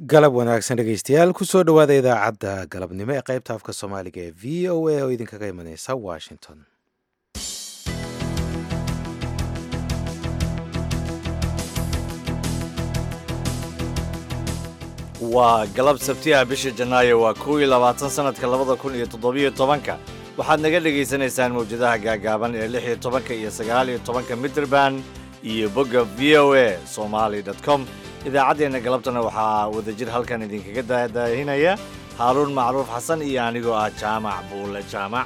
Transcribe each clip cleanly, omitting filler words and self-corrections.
galab wanaagsan dhegaystayaal kusoo dhowaada idaacadda galabnimo ee qaybta afka soomaaliga ee v o a oo idinkaga imaneysa washington. waa galab sabtiha bisha janaayo waa 21 sanadka 2017 waxaad naga dhegaysanaysaan mawjadaha gaagaaban ee 16 iyo 19 midraband iyo bogga voa somali.com. idaacaddeenna galabtana waxaa wadajir halkan idinkaga daadahinaya haaruun macruuf xasan iyo anigoo ah jaamac buule jaamac.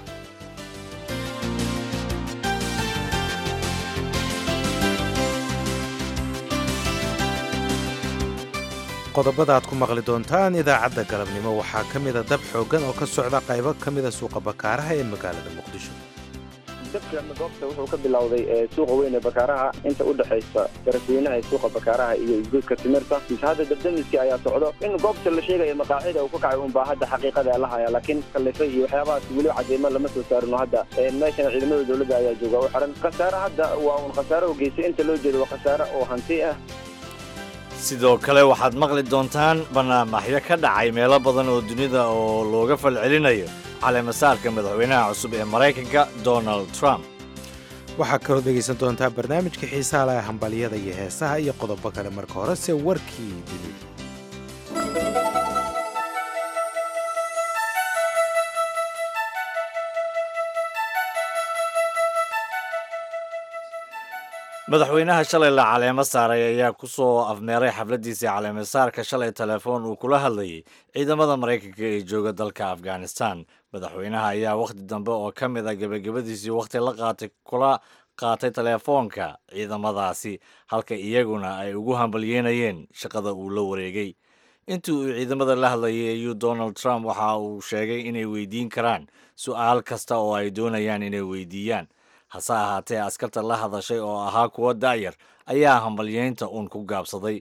qodobada aad ku maqli doontaan idaacadda galabnimo waxaa ka mida dab xooggan oo ka socda qaybo ka mida suuqa bakaaraha ee magaalada muqdisho. dabka goobta wuxuu ka bilowday suuqa weyn ee bakaaraha inta u dhaxaysa darasweynaha ee suuqa bakaaraha iyo isgoyska timirta. hadda dabdamiskii ayaa socdo in goobta la sheegaya maqaacida uu ka kacay unbaa hadda xaqiiqada la haya, laakiin kallifay iyo waxyaabahaas weli cadeymo lama soo saarino. hadda meeshan ciidamada dowladda ayaa jooga u xiran. khasaare hadda waa un khasaare oo geystay, inta loo jeedo waa khasaare oo hanti ah. sidoo kale waxaad maqli doontaan barnaamijyo ka dhacay meelo badan oo dunida oo looga falcelinayo caleemasaarka madaxweynaha cusub ee Maraykanka Donald Trump. waxaa kaloo dhegaysan doontaa barnaamijka xiisaha leh hambalyada iyo heesaha iyo qodobo kale. marka horese warkii dilay. madaxweynaha shalay la caleemo saaray ayaa ku soo afmeeray xafladiisii caleemasaarka shalay telefoon uu kula hadlayay ciidamada Maraykanka ee jooga dalka Afghanistan. madaxweynaha ayaa wakhti dambe oo ka mid ah gabagabadiisii wakhti kula qaatay telefoonka ciidamadaasi, halka iyaguna ay ugu hambalyeynayeen shaqada uu la wareegay. intii uu ciidamada la hadlayay ayuu Donald Trump waxa uu sheegay inay weydiin karaan su'aal kasta oo ay doonayaan inay weydiiyaan. hase ahaatee askarta la hadashay oo ahaa kuwa da'yar ayaa hambalyeynta uun ku gaabsaday.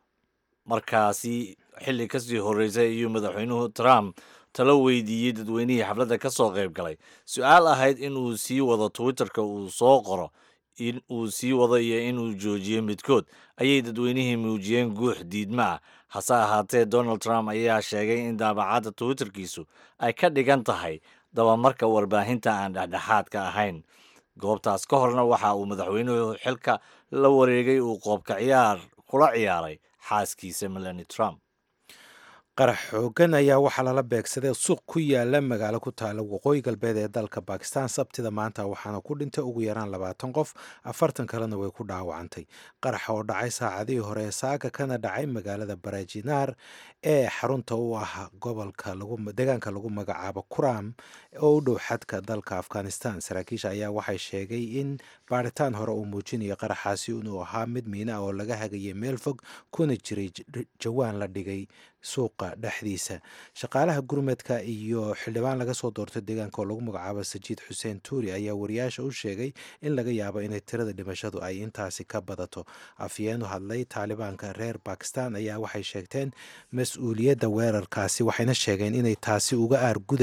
markaasi xilli kasii horreysay ayuu madaxweynuhu Trump talo weydiiyey dadweynihii xafladda ka soo qayb galay su'aal ahayd inuu sii wado Twitterka uu soo qoro, in uu sii wado iyo inuu joojiyo midkood ayay dadweynihii muujiyeen guux diidma ah. hase ahaatee Donald Trump ayaa sheegay in daabacadda Twitterkiisu ay ka dhigan tahay dabamarka warbaahinta aan dhexdhexaadka ahayn. goobtaas ka horna waxa uu madaxweynuhu xilka la wareegay uu qoobka kula ciyaaray xaaskiisa Melania Trump. qarax xooggan ayaa waxaa lala beegsaday suuq ku yaala magaalo ku taala waqooyi galbeed ee dalka Bakistan sabtida maanta, waxaana ku dhintay ugu yaraan 20 qof, 40 kalena way ku dhaawacantay. qaraxa oo dhacay saacadihii hore ee saaga kana dhacay magaalada Barajinaar ee xarunta u ah deegaanka lagu magacaabo Kuram oo u dhow xadka dalka Afghanistan. saraakiisha ayaa waxay sheegay in baaritaan hore uu muujinayo qaraxaasi inuu ahaa mid miina oo laga hagayay meel fog kuna jiray jawaan la dhigay suuqa dhexdiisa. shaqaalaha gurmadka iyo xildhibaan laga soo doortay deegaanka oo lagu magacaabo Sajiid Xuseen Tuuri ayaa wariyaasha u sheegay in laga yaabo inay tirada dhimashadu ay intaasi ka badato. afyeen u hadlay taalibaanka reer Bakistan ayaa waxay sheegteen mas-uuliyadda weerarkaasi, waxayna sheegeen inay taasi uga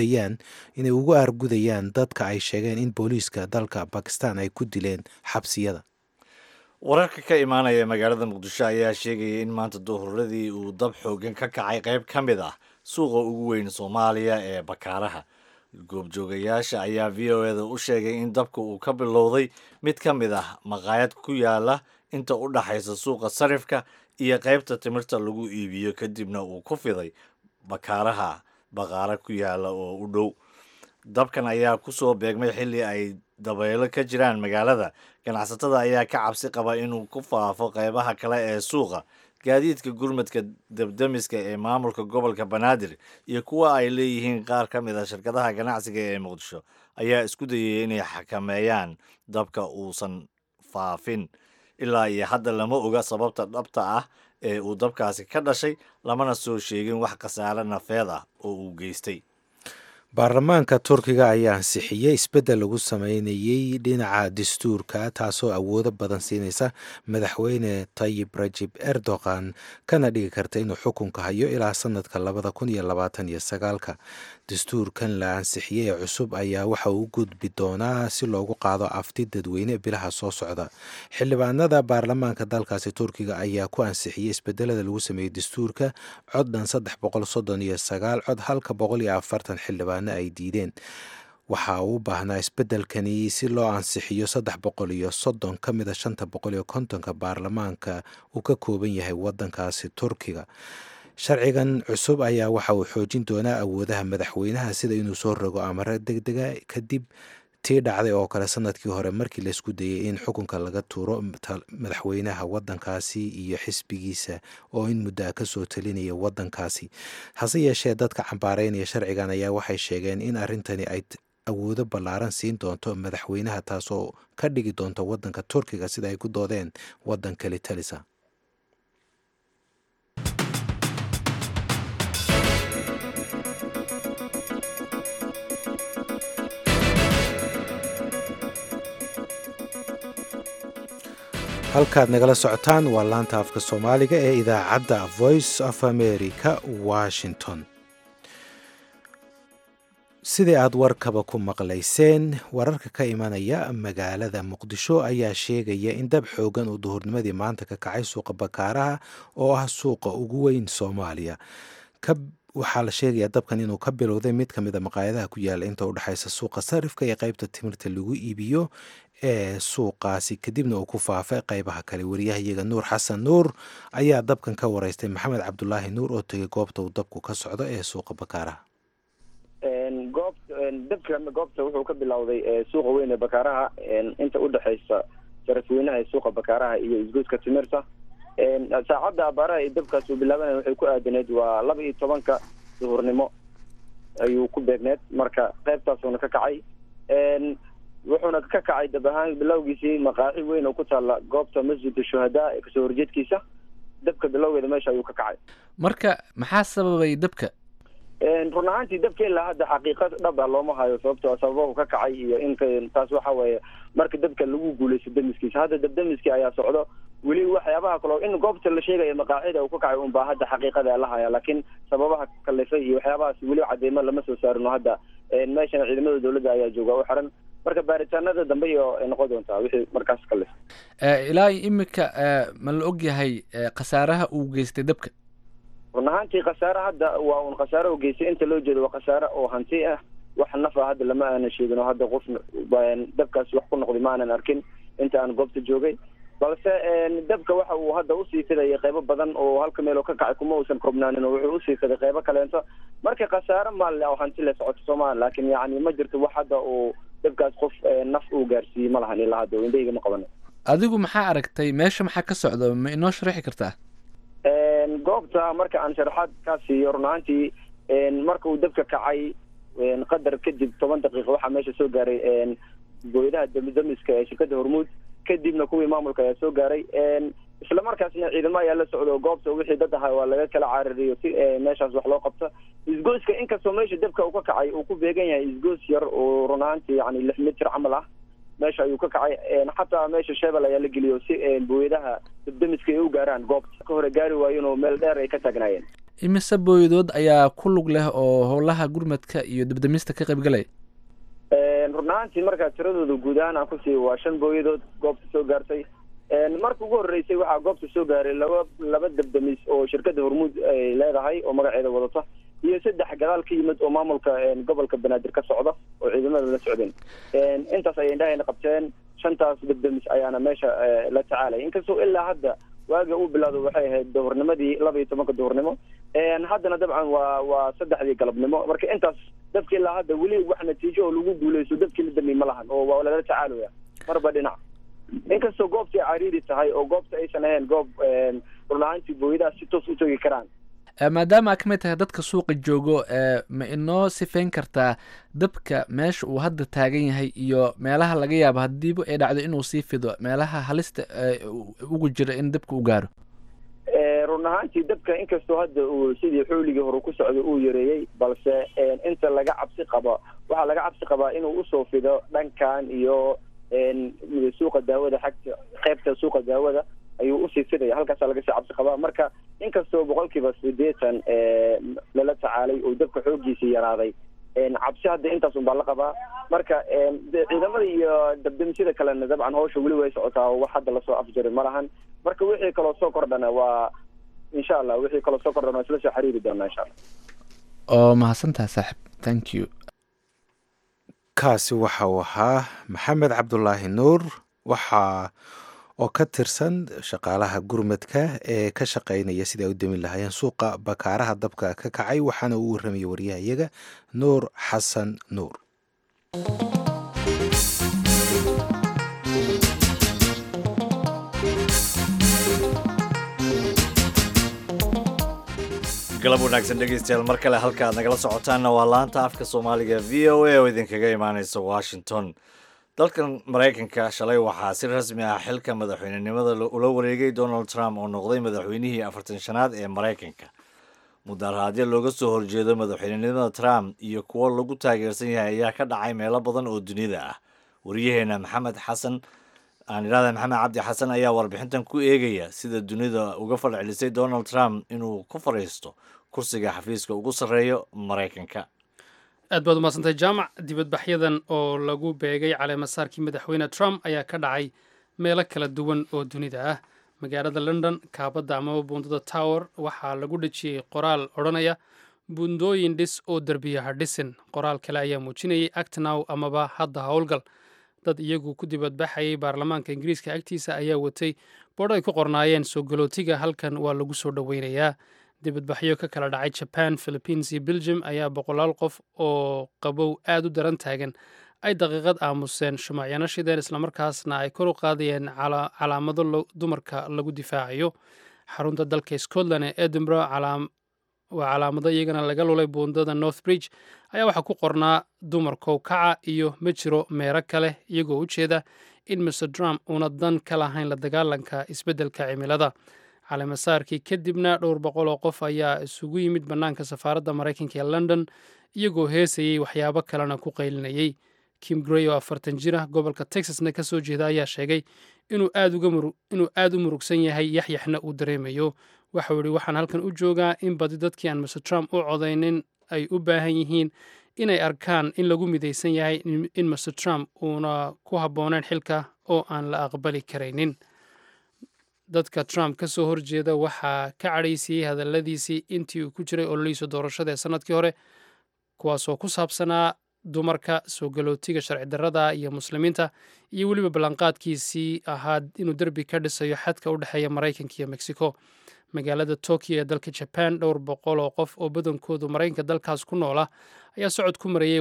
aargudayaan dadka ay sheegeen in booliiska dalka Bakistan ay ku dileen xabsiyada. wararka ka imaanaya magaalada muqdisho ayaa sheegaya in maanta duhuradii uu dab xooggan ka kacay qayb ka mid ah suuqa ugu weyn Soomaaliya ee bakaaraha. goobjoogayaasha ayaa VOA-da u sheegay in dabka uu ka bilowday mid ka mid ah maqaayad ku yaala inta u dhaxaysa suuqa sarifka iyo qaybta timirta lagu iibiyo, kadibna uu ku fiday baqaara ku yaala oo u dhow. dabkan ayaa ku soo beegmay xilli ay dabaylo ka jiraan magaalada. ganacsatada ayaa ka cabsi qaba inuu ku faafo qaybaha kale ee suuqa. gaadiidka gurmadka dabdamiska ee maamulka gobolka Banaadir iyo kuwa ay leeyihiin qaar ka mid ah shirkadaha ganacsiga ee Muqdisho ayaa isku dayay inay xakameeyaan dabka uusan faafin. ilaa iyo hadda lama oga sababta dhabta ah ee uu dabkaasi ka dhashay, lamana soo sheegin wax khasaare nafeed ah oo uu geystay. baarlamaanka turkiga ayaa ansixiyey isbeddel lagu sameynayey dhinaca dastuurka taasoo awoodo badan siinaysa madaxweyne tayib rajib erdogan kana dhigi karta inuu xukunka hayo ilaa sanadka 2029. dastuurkan la ansixiyey ee cusub ayaa waxa uu u gudbi doonaa si loogu qaado afti dadweyne bilaha soo socda. xildhibaanada baarlamaanka dalkaasi turkiga ayaa ku ansixiyey isbedelada lagu sameeyey dastuurka cod dhan 339 cod halka 140 xildhibaano ay diideen. waxa uu u baahnaa isbedelkani si loo ansixiyo 330 ka mid a 550 baarlamaanka uu ka kooban yahay wadankaasi turkiga. sharcigan cusub ayaa waxa uu xoojin doonaa awoodaha madaxweynaha sida inuu soo rogo amaro degdega kadib tii dhacday oo kale sanadkii hore markii laisku dayay in xukunka laga tuuro madaxweynaha wadankaasi iyo xisbigiisa oo in muddo ka soo talinaya wadankaasi. hase yeeshee dadka cambaareynaya sharcigan ayaa waxay sheegeen in arrintani ay awoodo ballaaran siin doonto madaxweynaha taasoo ka dhigi doonta wadanka turkiga sida ay ku doodeen wadan kale talisa. halkaad nagala socotaan waa laanta afka soomaaliga ee idaacadda voice of america washington. sidii aad warkaba ku maqlayseen wararka ka imanaya magaalada muqdisho ayaa sheegaya in dab xoogan uu duhurnimadii maanta ka kacay suuqa bakaaraha oo ah suuqa ugu weyn soomaaliya. waxaa la sheegayaa dabkan inuu ka bilowday mid ka mid a maqaayadaha ku yaala inta u dhexaysa suuqa sarifka iyo qaybta timirta lagu iibiyo ee suuqaasi kadibna uu ku faafay qaybaha kale. wariyahayaga nuur xasan nuur ayaa dabkan ka wareystay maxamed cabdulaahi nuur oo tegay goobta uu dabku ka socdo ee suuqa bakaaraha. goobta wuxuu ka bilowday suuqa weyn ee bakaaraha inta u dhexaysa sarifweynaha ee suuqa bakaaraha iyo isgoyska timirta. saacadda abaaraha ee dabkaas uu bilaabanaya waxay ku aadaneed waa 12 duhurnimo ayuu ku beegneed marka qaybtaasuna ka kacay. wuxuuna ka kacay dab ahaan bilowgiisii maqaaxi weyn oo ku taala goobta masjidka shuhadaa ee kasoo horjeedkiisa. dabka bilowgeeda meesha ayuu ka kacay. marka maxaa sababay dabka? run ahaantii dabka ilaa hadda xaqiiqad dhab ah looma hayo sababtoo sababahu ka kacay iyo in taas waxa weeye marka dabka lagu guuleysto damiskiisa. hadda dabdamiskii ayaa socdo weli waxyaabaha kale in goobta la sheegaya maqaacida uu ka kacay unbaa hadda xaqiiqada la haya laakiin sababaha kalifay iyo waxyaabahaas weli cadeymo lama soo saarino. hadda meeshan ciidamada dowladda ayaa jooga u xiran marka baaritaanada dambe iyo noqon doontaa wixii markaas kalif. ilaa imika ma la og yahay khasaaraha uu geystay dabka? run ahaantii khasaare hadda waa un khasaare u geystay inta loo jeedo waa khasaare oo hanti ah. wax naf ah hadda lama aanan sheegin oo hadda qof dabkaas wax ku noqday ma aanan arkin inta aan goobta joogay balse dabka waxa uu hadda usii fidayay qaybo badan oo halka meel oo ka kacay kuma uusan koobnaanin oo wuxuu usii fiday qaybo kaleento marka khasaare maalle oo hanti la socoto Soomaaliya laakiin yacni ma jirto wax hadda uu dabkaas qof naf uu gaarsiiyey ma lahan ilaa hadda indhayga ma qabanin. adigu maxaa aragtay meesha maxaa ka socdo ma inoo sharaxi kartaa? goobta marka aan sharaxaad ka siiyo run ahaantii marka uu dabka kacay qadar kadib 10 daqiiqo waxaa meesha soo gaaray booyadaha damiska ee shirkadda hormuud kadibna kuwii maamulka ayaa soo gaaray. isla markaasna ciidamo ayaa la socdo goobta wixii dad ahaa waa laga kala carariyo si meeshaas wax loo qabto. isgoyska inkastoo meesha dabka uu ka kacay uu ku beegan yahay isgoys yar oo run ahaantii yani 6 mitir camal ah meesha ayuu ka kacay. xataa meesha sheebal ayaa la geliyo si booyadaha dabdamiska ay u gaaraan goobta ka hore gaari waayeen oo meel dheer ay ka taagnaayeen. imise booyadood ayaa ku lug leh oo howlaha gurmadka iyo dabdamista ka qayb galay? run ahaantii markaa tiradooda guud ahaan aan kusii waa 5 booyadood goobta soo gaartay. marka ugu horeysay waxaa goobta soo gaaray laba dabdamis oo shirkadda hormuud ay leedahay oo magaceeda wadata iyo 3 gadaal ka yimid oo maamulka gobolka banaadir ka socda oo ciidamada la socdeen. intaas ayay indhahayna qabteen 5taas dabdamis ayaana meesha la tacaalay inkastoo ilaa hadda waaga uu bilowday waxay ahayd duhurnimadii 12 duhurnimo. haddana dabcan waa 3 galabnimo marka intaas dabkii ilaa hadda weli wax natiijo oo lagu guuleysto dabkii la damay ma lahan oo waa lala tacaalaya marba dhinac. inkastoo goobtii cariiri tahay oo goobta aysan ahayn goob run ahaantii booyadaha si toos u tegi karaan. maadaama aad kamid tahay dadka suuqa joogo ma inoo sifeyn kartaa dabka meesha uu hadda taagan yahay iyo meelaha laga yaabo hadiiba ay dhacdo inuu sii fido meelaha halista ugu jira in dabka u gaaro? run ahaantii dabka inkastoo hadda uu sidii xooligii hore ku socdo uu yareeyey balse inta laga cabsi qabo waxaa laga cabsi qabaa inuu usoo fido dhankan iyo suuqa daawada xagta qaybta suuqa daawada ayuu usii fidaya halkaasaa laga sii cabsi qabaa marka inkastoo 80% lala tacaalay oo dabka xoogiisii yaraaday cabsi hadda intaas unbaa la qabaa marka ciidamada iyo dabdamisada kalena dabcan hawsha weli way socotaa wax hadda lasoo afjarin ma lahan marka wixii kaloo soo kordhana waa insha allah wixii kaloo soo kordhana isla soo xiriiri doonaa insha allah oo mahadsantahay saaxib thank you kaasi waxa uu ahaa maxamed cabdulaahi nuur waxa oo ka tirsan shaqaalaha gurmadka ee ka shaqaynaya sida ay u demin lahaayeen suuqa bakaaraha dabka ka kacay waxaana uu warramayay waryahayaga nuur xasan nuur galab wanaagsan dhegeystayaal mar kale halka aad nagala socotaanna waa laanta afka soomaaliga v o a oo idinkaga imaaneysa washington dalkan maraykanka shalay waxaa si rasmi ah xilka madaxweynenimada ula wareegay donald trump oo noqday madaxweynihii 45aad ee maraykanka mudaharaadyo looga soo horjeedo madaxweynenimada trump iyo kuwo lagu taageersan yahay ayaa ka dhacay meelo badan oo dunida ah wariyaheena maxamed cabdi xasan ayaa warbixintan ku eegaya sida dunida uga falcelisay donald trump inuu ku fadhiisto kursiga xafiiska ugu sarreeyo maraykanka aad baad umaadsantahay jaamac dibadbaxyadan oo lagu beegay caleemasaarkii madaxweyne trump ayaa ka dhacay meelo kala duwan oo dunida ah magaalada london kaabadda amaba buundada tower waxaa lagu dhejiyey qoraal odhanaya buundooyin dhis oo derbiyaha dhisin qoraal kale ayaa muujinayay actnow amaba hadda howlgal dad iyagu ku dibadbaxayay baarlamaanka ingiriiska agtiisa ayaa watay boodh ay ku qornaayeen soo galootiga halkan waa lagu soo dhoweynayaa dibadbaxyo ka kala dhacay jaban philippines iyo belgium ayaa boqolaal qof oo qabow aada u daran taagan ay daqiiqad aamuseen shumacyano shideen islamarkaasna ay kor u qaadayeen calaamado dumarka lagu difaacayo xarunta dalka scotland ee edinburgh waa calaamado iyagana laga lulay buundada north bridge ayaa waxaa ku qornaa dumarkow kaca iyo ma jiro meero kale iyagoo u jeeda in mr trump uuna dan ka lahayn la dagaalanka isbeddelka cimilada caleemasaarkii kadibna dhowr boqol oo qof ayaa isugu yimid bannaanka safaaradda maraykanka ee london iyagoo heesayey waxyaabo kalena ku qaylinayey kim grey oo 40 jir ah gobolka texasna ka soo jeeda ayaa sheegay inuu aad u murugsan yahay yaxyaxna uu dareemayo waxau yihi waxaan halkan u joogaa in badi dadkii aan mr trump u codaynin ay u baahan yihiin inay arkaan in lagu midaysan yahay in mr trump uuna ku habbooneyn xilka oo aan la aqbali karaynin dadka trump ka soo horjeeda waxaa ka cadhaysiyey hadalladiisii intii uu ku jiray ololihiisa doorashada ee sanadkii hore kuwaasoo ku saabsanaa dumarka soo galootiga sharci darrada iyo muslimiinta iyo weliba ballanqaadkiisii ahaa inuu derbi ka dhisayo xadka u dhexeeya maraykanka iyo mexico magaalada tokyo ee dalka jaban dhowr boqol oo qof oo badankoodu maraykanka dalkaas ku noola ayaa socod ku marayay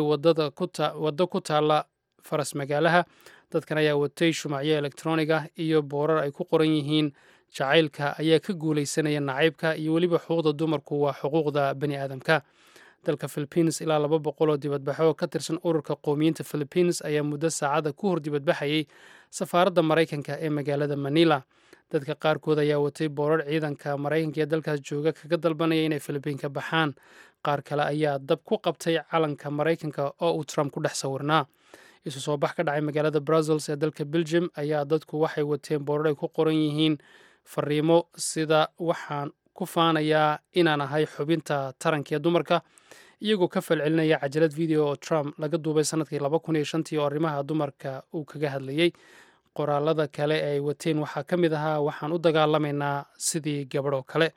waddo ku taalla faras magaalaha dadkan ayaa watay shumacyo elektronig ah iyo boorar ay ku qoran yihiin jacaylka ayaa ka guulaysanaya nacaybka iyo weliba xuquuqda dumarku waa xuquuqda bani aadamka dalka philippines ilaa 200 oo dibadbaxo ka tirsan ururka qowmiyiinta philippines ayaa muddo saacada ku hor dibadbaxayay safaaradda maraykanka ee magaalada manila dadka qaarkood ayaa watay boorar ciidanka maraykanka ee dalkaas jooga kaga dalbanaya inay philibiinka baxaan qaar kale ayaa dab ku qabtay calanka maraykanka oo uu trump ku dhex sawirnaa isu soo bax ka dhacay magaalada brussels ee dalka belgium ayaa dadku waxay wateen boorar ay ku qoran yihiin fariimo sida waxaan ku faanayaa inaan ahay xubinta taranka ee dumarka iyagoo ka falcelinaya cajalad video oo trump laga duubay sanadkii 2005 oo arrimaha dumarka uu kaga hadlayey qoraalada kale ee ay wateen waxaa ka mid ahaa waxaan u dagaalamaynaa sidii gabadhoo kale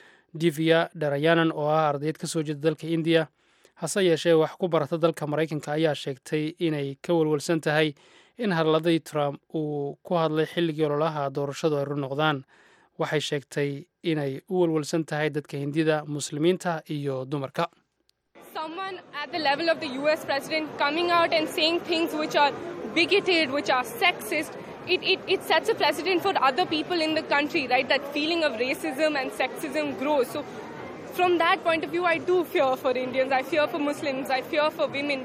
divya dharayanan oo ah ardayd ka soo jeeda dalka indiya hase yeeshee wax ku barata dalka maraykanka ayaa sheegtay inay ka walwalsan tahay in hadladii trump uu ku hadlay xilligii ololaha doorashadu ay run noqdaan waxay sheegtay inay u walwalsan tahay dadka hindida muslimiinta iyo dumarka Someone at the level of the US president coming out and saying things which are bigoted, which are sexist, it sets a precedent for other people in the country, right? That feeling of racism and sexism grows. So from that point of view, I do fear for Indians, I fear for Muslims, I fear for women.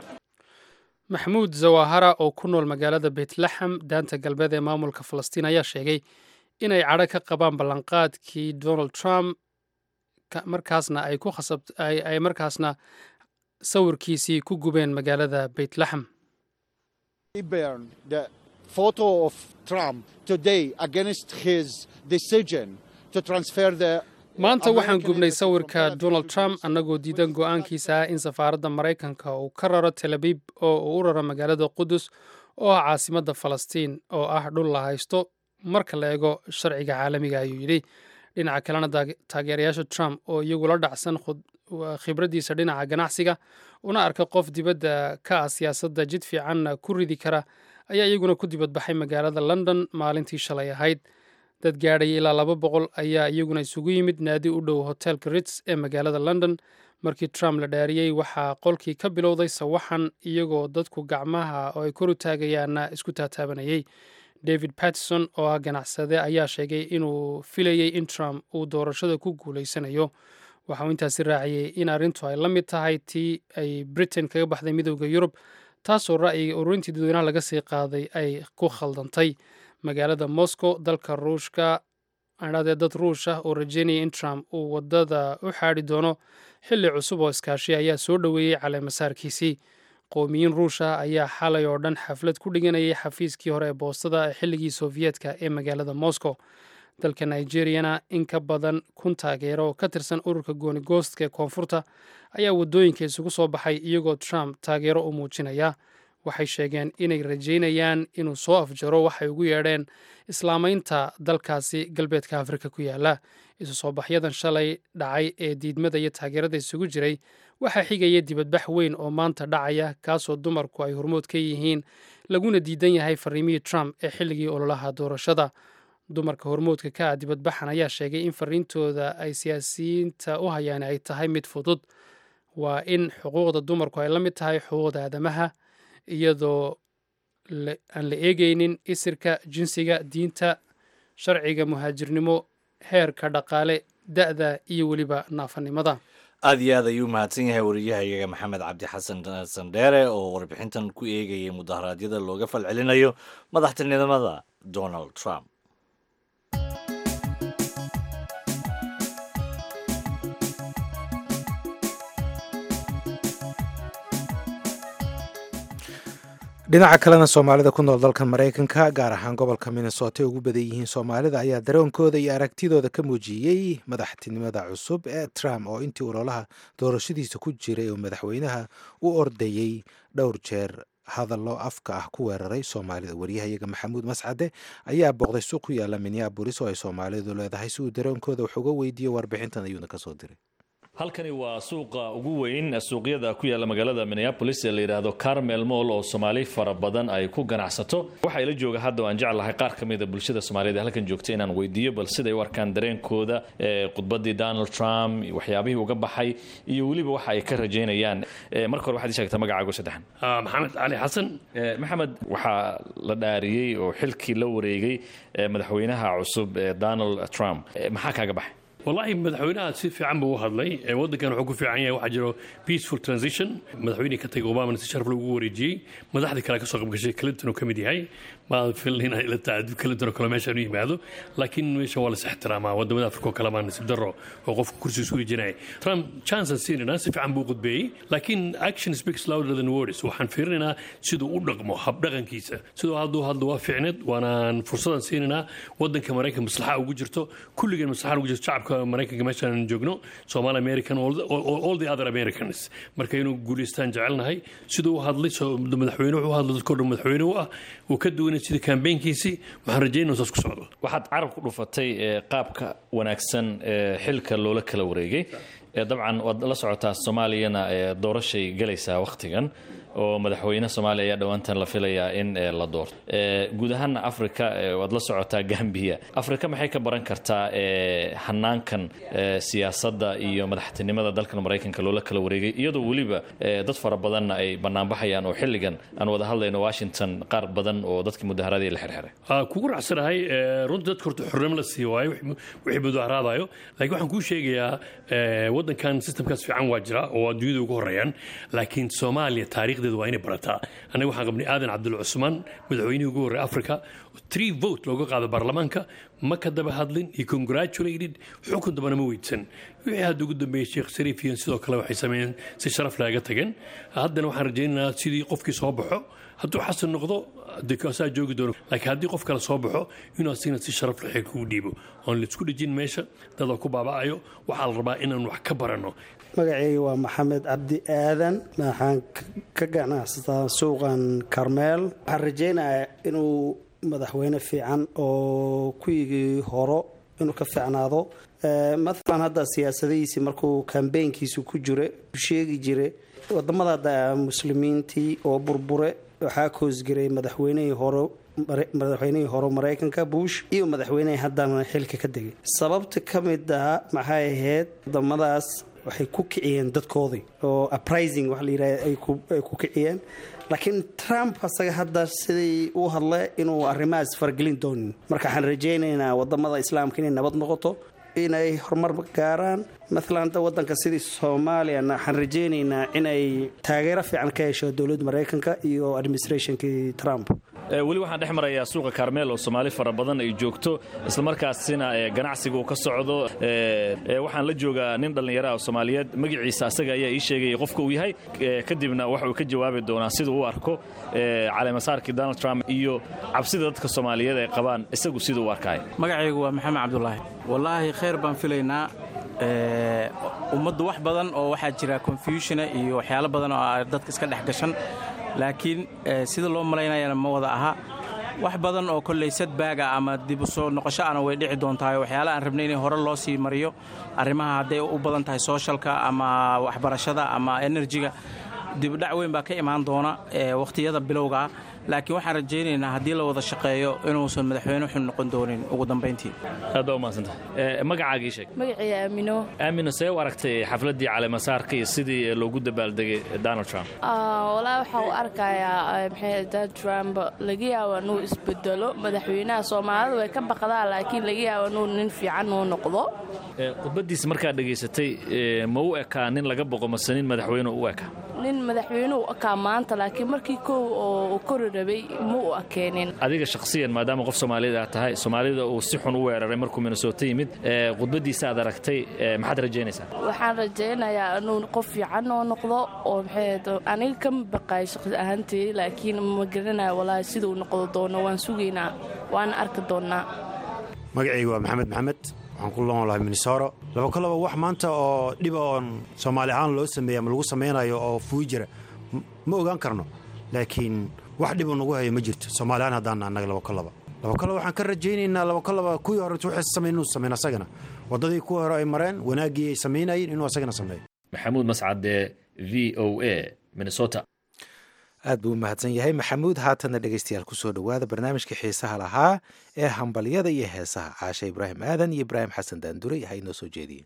maxamuud zawahara oo ku nool magaalada beytlaxam daanta galbeed ee maamulka falastiin ayaa sheegay inay cadho ka qabaan ballanqaadkii donald trump markaasna ay markaasna sawirkiisii ku gubeen magaalada Bethlehem. The photo of Trump today against his decision to transfer the maanta waxaan gubnay sawirka Donald Trump annagoo diidan go'aankiisa in safaaradda Mareykanka uu ka raro Tel Aviv oo uu u raro magaalada Qudus oo ah caasimadda Falastiin oo ah dhul la haysto marka la eego sharciga caalamiga ayuu yidhi. dhinaca kalena taageerayaasha Trump oo iyagu la dhacsan khibradiisa dhinaca ganacsiga una arka qof dibadda ka ah siyaasadda jid fiican ku ridi kara ayaa iyaguna ku dibadbaxay magaalada London maalintii shalay ahayd. dad gaadhay ilaa 200 ayaa iyaguna isugu yimid naadi u dhow hotelka Ritz ee magaalada London markii Trump la dhaariyay waxaa qolkii ka bilowday sawaxan iyagoo dadku gacmaha oo ay kor u taagayaan isku taataabanayay. David Patterson oo ah ganacsade ayaa sheegay inuu filayay in Trump uu doorashada ku guuleysanayo. waxa uu intaasi raaciyay in arrintu ay la mid tahay tii ay Britain kaga baxday midowda Yurub taasoo ra'yiga ururintii dadweynaha laga sii qaaday ay ku khaldantay. magaalada Moscow dalka Ruushka dad Ruush ah oo rajeynaya in Trump uu wadada u xaari doono xilli cusub oo iskaashi ayaa soo dhoweeyey caleemasaarkiisii. qowmiyiin Ruush ah ayaa xalay oo dhan xaflad ku dhiganayay xafiiskii hore ee boostada ee xilligii Soviyetka ee magaalada Moscow. dalka Nigeria in ka badan 1,000 taageero oo ka tirsan ururka gooni goostka ee koonfurta ayaa wadooyinka isugu soo baxay iyagoo Trump taageero u muujinaya. waxay sheegeen inay rajeynayaan inuu soo afjaro waxay ugu yeedheen islaamaynta dalkaasi galbeedka Afrika ku yaala. isu soo baxyadan shalay dhacay ee diidmada iyo taageerada isugu jiray waxaa xigaya dibadbax weyn oo maanta dhacaya kaasoo dumarku ay hormood ka yihiin laguna diidan yahay fariimihii Trump ee xilligii ololaha doorashada. dumarka hormoodka ka ah dibadbaxan ayaa sheegay in fariintooda ay siyaasiyiinta u hayaan ay tahay mid fudud, waa in xuquuqda dumarku ay la mid tahay xuquuqda aadamaha iyadoo aan la eegaynin isirka, jinsiga, diinta, sharciga muhaajirnimo, heerka dhaqaale, da'da iyo weliba naafanimada. aad iyo aad ayuu mahadsan yahay wariyahayaga maxamed cabdi xasan sandheere oo warbixintan ku eegayay mudaharaadyada looga falcelinayo madaxtinimada Donald Trump. dhinaca kalena soomaalida ku nool dalkan Mareykanka gaar ahaan gobolka Minnesota ay ugu badan yihiin Soomaalida ayaa dareenkooda iyo aragtidooda ka muujiyey madaxtinimada cusub ee Trump oo intii ololaha doorashadiisa ku jiray oo madaxweynaha u ordayay dhowr jeer hadallo afka ah ku weeraray Soomaalida. wariyahayaga Maxamuud Mascade ayaa booqday suuq ku yaala Minneapolis oo ay Soomaalidu leedahay si uu dareenkooda wax uga weydiiyo warbixintan ayuuna ka soo diray. halkani waa suuqa ugu weyn suuqyada ku yaala magaalada Minneapolis ee la yiraahdo Carmel Mall oo Soomaali fara badan ay ku ganacsato. waxa ila jooga hadda aan jeclahay qaar kamid ah bulshada Soomaaliyeed halkan joogtay inaan weydiiyo bal sida ay u arkaan dareenkooda khudbadii Donald Trump waxyaabihii uga baxay iyo waliba waxa ay ka rajeynayaan. marka hore waxaad sheegtaa magacaaga saddexan. maxamed cali xasan. maxamed waxa la dhaariyay oo xilkii la wareegay madaxweynaha cusub Donald Trump maxaa kaaga baxay؟ والله مدحوينها سي في عم وهضلي ودكان وحو في عينيه waxa jiro peaceful transition madaxweyne ka tagay Obama si sharaf lagu wareejiyay madaxda kale ka soo qayb gashay Clinton oo kamid yahay ma filina ila taad Clinton oo kale meesha u yimaado laakiin meesha wala ixtiraama wadamada Afrika kale ma nasib daro oo qof kursi soo jinay Trump chance siinina si fiican buu qudbay laakiin action speaks louder than words waxaan fiirinaa sidoo u dhaqmo hab dhaqankiisa sidoo haddu waa fiicnad waana fursadan siinina wadanka Mareykanka maslaxa ugu jirto kulligan maslaxa ugu jirto shacabka Mareykanka meeshan joogno Somali American all the other Americans marka inuu guuleystaan jecelnahay sidoo uu hadlay madaxweynuhu uu hadlay dadka madaxweynuhu ah uu ka duwanay sida campaignkiisi waxaan rajaynayaa inuu ku socdo. waxaad carab ku dhufatay qaabka wanaagsan xilka loola kala wareegay dabcan wad la socotaa Soomaaliyana doorashay galaysaa waqtigan oo madaxweyne Soomaaliya ayaa dhawaantan la filayaa in la doorto guud ahaan Afrika wad la socotaa Gambia Afrika maxay ka baran kartaa hanaankan siyaasadda iyo madaxtinimada dalka Mareykanka loola kala wareegay iyadoo waliba dad fara badan ay banaanbaxayaan oo xilligan aan wada hadlayno Washington qaar badan oo dadka mudaharaadaya la xirxiray kugu raacsanahay runtii dadka horta xornimo la sii waayo wixii mudaharaadayo laakiin waxaan ku sheegayaa wadankan systemkaas fiican waa jira oo adduunyada ugu horeeyaan laakiin Soomaaliya taariikh taariikhdeeda waa inay barataa annaga waxaan qabnay aadan cabdul cusmaan madaxweynihii ugu horreey africa 3 vote looga qaado baarlamaanka ma ka daba hadlin he congratulated xukun dambana ma weydsan wixii hadda ugu dambeeyey sheekh shariif iyo sidoo kale waxay sameeyeen si sharaf laaga tageen haddana waxaan rajaynaynaa sidii qofkii soo baxo hadduu xasan noqdo dekaasaa joogi doono laakiin haddii qof kale soo baxo inuu asigna si sharaf leh xilka ugu dhiibo oon laisku dhejin meesha dadoo ku baaba'ayo waxaa la rabaa inaan wax ka baranno magacayga waa maxamed cabdi aadan waxaan ka ganacsataa suuqan karmeel waxaan rajaynayaa inuu madaxweyne fiican oo kuwigii horo inuu ka fiicnaado maalan hadda siyaasadihiisii markuu kambeynkiisu ku jira sheegi jiray wadamada hadda muslimiintii oo burbure waxaa koosgiray madaxweynihii hore maraykanka bush iyo madaxweynihii haddana xilka ka degay sababta ka mid ah maxay ahayd wadamadaas waxay ku kiciyeen dadkoodii oo uprising waxa la yidhahda ay ku kiciyeen laakiin trump asaga hadda sidii u hadle inuu arrimahaas fargelin doonin marka waxaan rajaynaynaa wadamada islaamka inay nabad noqoto inay horumar gaaraan maalan hadda wadanka sidii soomaaliyana waxaan rajaynaynaa inay taageero fiican ka hesho dowladda maraykanka iyo administrationkii trump weli waxaan dhex marayaa suuqa karmeel oo soomaali fara badan ay joogto islamarkaasina ganacsiga uu ka socdo waxaan la joogaa nin dhallinyaraha oo soomaaliyeed magaciisa asaga ayaa ii sheegayay qofka uu yahay kadibna waxa uu ka jawaabi doonaa siduu u arko caleemasaarkii donald trump iyo cabsida dadka soomaaliyeed ay qabaan isagu siduu u arkaayo magacaygu waa maxamed cabdulaahi wallaahi khayr baan filaynaa ummaddu wax badan oo waxaa jira confusiona iyo waxyaalo badan oo dadka iska dhex gashan laakiin sida loo malaynayana ma wada aha wax badan oo kolley sadbaaga ama dib u soo noqosho ana way dhici doontahay waxyaala aan rabnay inay hore loo sii mariyo arrimaha hadday u badan tahay sooshalka ama waxbarashada ama enerjiga dibdhac weyn baa ka imaan doona wakhtiyada bilowga ah laakiin waxaan rajaynaynaa haddii la wada shaqeeyo inuusan madaxweyne xun noqon doonin ugu dambayntii aad baa umahadsanta magacaaga ii sheeg magacii aamino see u aragtay xafladdii caleemasaarka iyo sidii loogu dabaaldegay donald trump walaa waxaa u arkayaa donald trump laga yaaba inuu isbedelo madaxweynaha soomaalida way ka baqdaa laakiin laga yaaba inuu nin fiican uu noqdo khudbadiisa markaad dhegaysatay ma u ekaa nin laga boqo mase nin madaxweyne u ekaa nin madaxweyne u ekaa maanta laakiin markii kow oo kori rabay ma u ekeenin adiga shakhsiyan maadaama qof soomaaliyed aad tahay soomaalida uu si xun u weeraray markuu minnesota yimid khudbadiisa aad aragtay maxaad rajaynaysaa waxaan rajaynayaa inuu qof fiican oo noqdo oo aniga kama baqaay shaqsi ahaantay laakiin ma garanayo walaahi siduu noqdo doono waan sugaynaa waana arki doonnaa magacayga waa maxamed waxaan ku loolahay minnesota labakolaba wax maanta oo dhiba oon soomaali ahaan loo sameeya ama lagu samaynayo oo fuui jira ma ogaan karno laakiin wax dhibo nagu hayo ma jirto soomaalihaan haddaana annaga labakolaba waxaan ka rajaynaynaa labakolaba kuwii hore waxay samayn inuu sameyn asagana waddadii kuwii hore ay mareen wanaaggii ay samaynayeen inuu asagana sameeyo maxamuud mascade v o a minnesota aad buu u mahadsan yahay maxamuud haatanna dhegaystayaal ku soo dhowaada barnaamijkii xiisaha lahaa ee hambalyada iyo heesaha caashe ibraahim aadan iyo ibraahim xasan daanduray ha inoo soo jeediyeen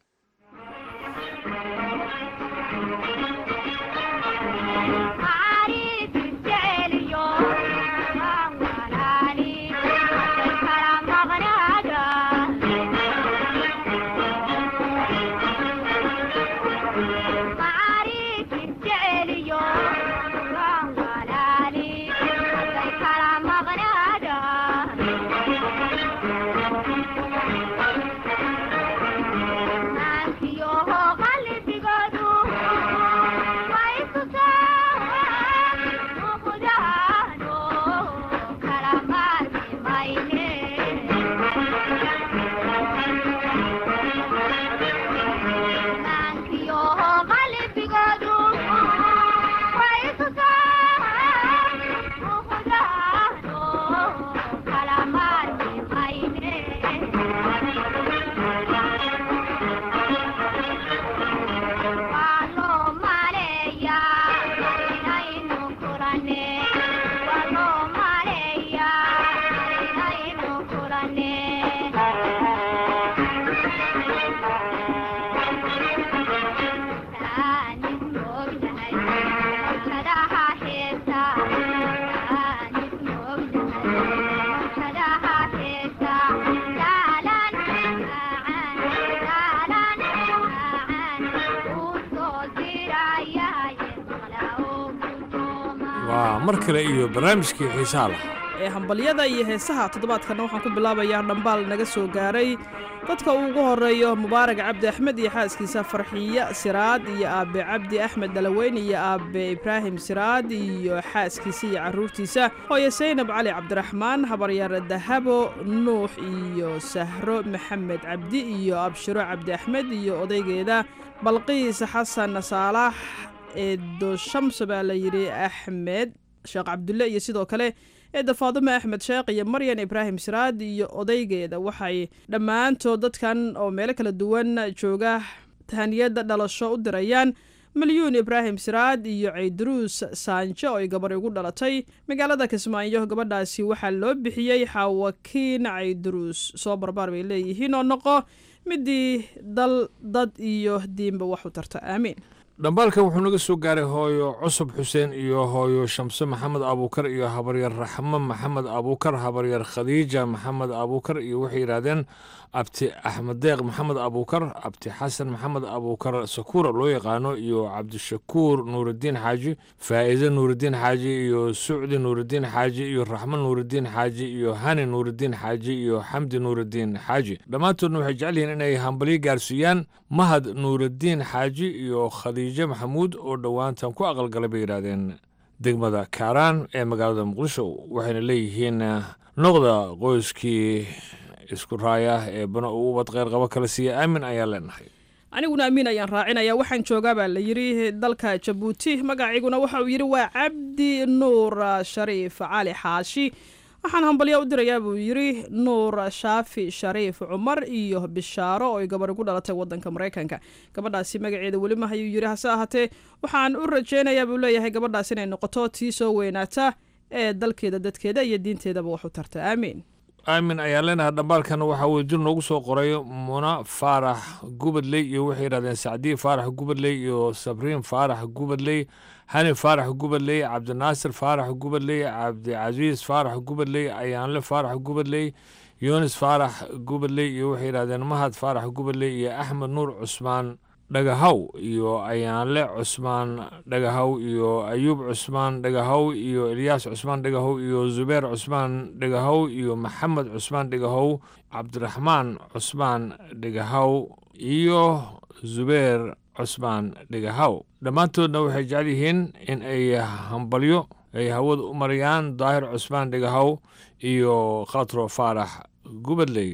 waa mar kale iyo barnaamijkii xiisaha lahaa ee hambalyada iyo heesaha toddobaadkanna waxaan ku bilaabayaa dhambaal naga soo gaaray dadka ugu horeeyo mubaarak cabdi axmed iyo xaaskiisa farxiya siraad iyo aabe cabdi axmed dalaweyn iyo aabe ibraahim siraad iyo xaaskiisa iyo caruurtiisa hooye saynab cali cabdiraxmaan habaryar dahabo nuux iyo sahro maxamed cabdi iyo abshiro cabdi axmed iyo odaygeeda balqiis xasan saalax eedo shamso baa la yidhi axmed sheekh cabdulle iyo sidoo kale eedda faadume axmed sheekh iyo maryan ibraahim siraad iyo odaygeeda waxay dhammaantood dadkan oo meelo kala duwan jooga tahaniyadda dhalasho u dirayaan milyuun ibraahim siraad iyo caydaruus saanjo oo ay gabar ugu dhalatay magaalada kismaayo gabadhaasi waxaa loo bixiyey xaawakiin caydaruus soo barbaar bay leeyihiin oo noqo midii dal dad iyo diinba wax u tarta aamiin dhambaalkan wuxuu naga soo gaaray hooyo cusub xuseen iyo hooyo shamse maxamed abuukar iyo habaryar raxmo maxamed abuukar habaryar khadiija maxamed abuukar iyo waxay yidhaahdeen abti axmed deeq maxamed abuukar abti xasan maxamed abuukar sakuura loo yaqaano iyo cabdishakuur nuurudiin xaaji faa'iide nuurudiin xaaji iyo sucdi nuurudiin xaaji iyo raxmo nuurudiin xaaji iyo hani nuurudiin xaaji iyo xamdi nuurudiin xaaji dhammaantoodna waxay jecel yihiin inay hambalyo gaarsiiyaan mahad nuurudiin xaaji iyo khadiijo maxamuud oo dhowaantan ku aqalgalay bay yidhaahdeen degmada kaaraan ee magaalada muqdisho waxayna leeyihiin noqda qoyskii isku raaya ee bana uu ubad kheyr qabo kala siiya aamin ayaan leenahay aniguna amiin ayaan raacinaya waxaan joogaa baa la yidhi dalka jabuuti magaciiguna waxa uu yidhi waa cabdi nuur shariif cali xaashi waxaan hambalyo u dirayaa buu yidhi nuur shaafi shariif cumar iyo bishaaro oo ay gabar ugu dhalatay waddanka maraykanka gabadhaasi magaceeda weli ma hayuu yidhi hase ahaatee waxaan u rajaynayaa buu leeyahay gabadhaas inay noqoto tii soo weynaata ee dalkeeda dadkeeda iyo diinteedaba wax u tarta aamiin aamin ayaan leenahay dhambaalkana waxaa weye jir noogu soo qoray muna faarax gubadley iyo waxay yidhahdeen sacdiye faarax gubadley iyo sabriin faarax gubadley hani faarax gubadley cabdinaasir faarax gubadley cabdicasiis faarax gubadley ayaanle faarax gubadley yunis faarax gubadley iyo waxay yidhahdeen mahad faarax gubadley iyo axmed nuur cusmaan dhagahaw iyo ayaanle cusmaan dhagahaw iyo ayuub cusmaan dhagahaw iyo ilyaas cusmaan dhagahaw iyo zubeer cusmaan dhagahaw iyo maxamed cusmaan dhagahaw cabdiraxmaan cusmaan dhagahaw iyo zubeer cusmaan dhagahaw dhammaantoodna waxay jecel yihiin in ay hambalyo ay hawada u mariyaan daahir cusmaan dhagahaw iyo khatro faarax gubadley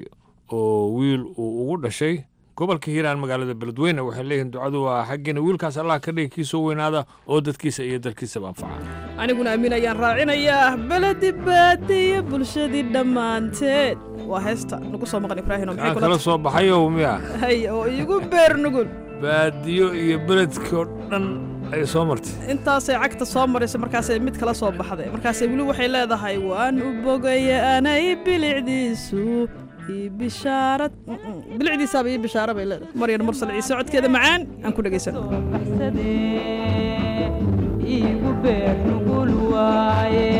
oo wiil uu ugu dhashay gobolka hiiraan magaalada beledweyne waxay leeyihiin ducadu waa xaggeena wiilkaas allah ka dhigi kii soo weynaada oo dadkiisa iyo dalkiisaba anfaca aniguna amiin ayaan raacinayaa beledi baadiyo bulshadii dhammaanteed waa heesta nagu soo maqan ibraahim kaa kala soo baxayo miya hay oo iigu beer nugul baadiyo iyo beledkoo dhan ay soo martay intaasay cagta soo maraysa markaasay mid kala soo baxday markaasay weli waxay leedahay waan u bogaya anay bilicdiisu bishaarad bilicdiisaaba iyo bishaara bay leedahay maryan mursal ciise codkeeda macaan aan ku dhegaysano igu beer nugul waaye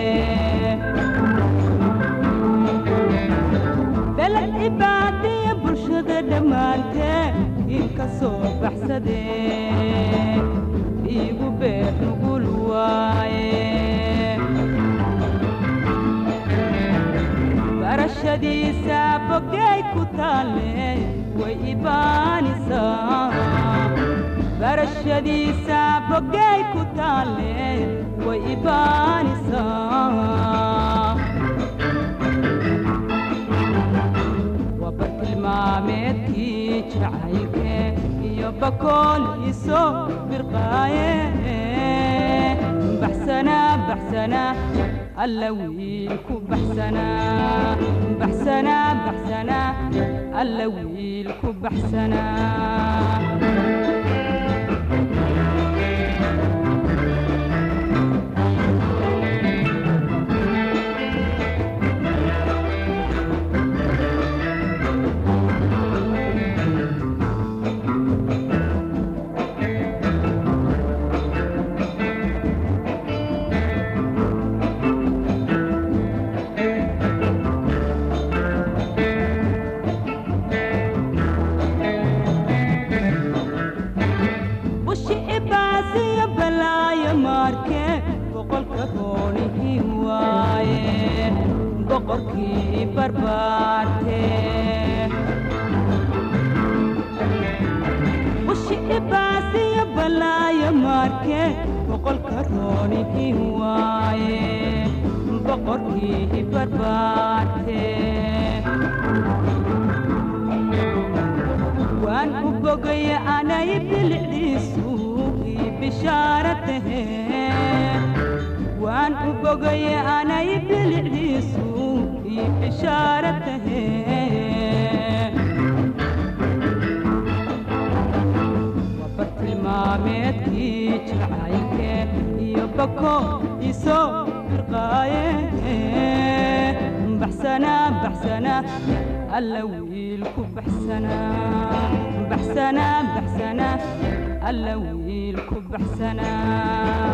beled cibaadiya bulshada dhammaantee inka soo baxsadee igu beer nugul waaye barashadiisa bogay ku taalle way ibaanisaa barashadiisa bogay ku taalle way ibaanisaa waa bartilmaameedkii jacaylke iyo bakool iso birqaaye baxsanaa baxsanaa alla wiilku baxsanaa baxsanaa baxsanaa alla wiilku baxsanaa boqorkii barbaarte ushi ibaasiyo balaayo maarke boqolka roonihii waaye boqorkii barbaarte waan u bogaya anay bilicdiisu ii bishaaratahe waan u bogaya anay bilicdiisu ii bishaaratahe wabartilmaameedkii jacaylke iyo bako isoo firqaaye baxsanaa baxsanaa alla wiilku baxsanaa baxsanaa baxsanaa alla wiilku baxsanaa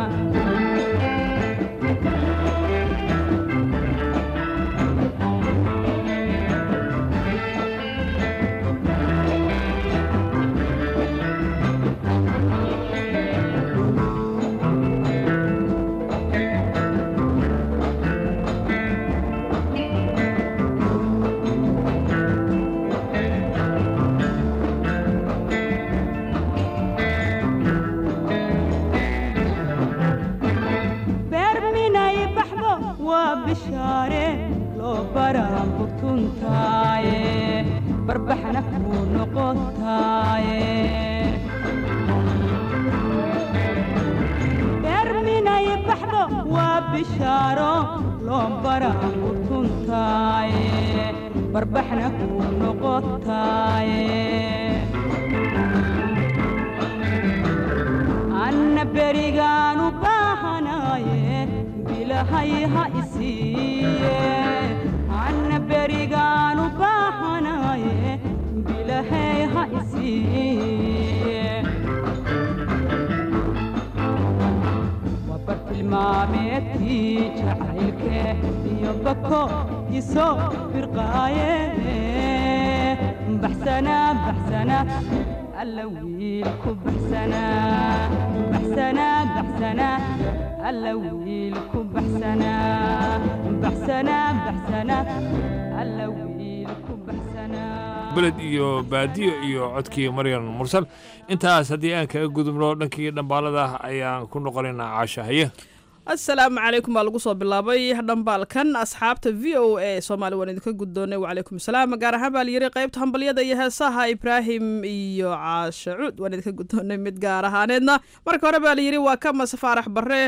barbaxna kuu noqotaaye beerminay baxdo waa bishaaro loo baraa ku tuntaaye barbaxna kuu noqotaaye anna berigaan u baahanaaye bilahay ha isiiye anna berigaan u baahanaaye bilahay ha isiiye waa bartilmaameedkii jacaylke iyo bako isoo firqaaye baxsanaa baxsanaa alla wiilku baxsanaa baxsanaa baxsanaa alla wiilku baxsanaa baxsanaa baxsanaa alla wiilku baxsanaa beled iyo baadiyo iyo codkii maryan mursal intaas haddii aan kaga gudubno dhankii dhambaalada ayaan ku noqonaynaa caasha haye asalaamu calaykum baa lagu soo bilaabay dhambaalkan asxaabta v o a soomaali waan idinka guddoonay wacalaykum salaam gaar ahaan baa layiri qaybta hambalyada iyo heesaha ibraahim iyo caashe cuud waan idinka guddoonay mid gaar ahaaneedna marka hore baa layiri waa kamas faarax bare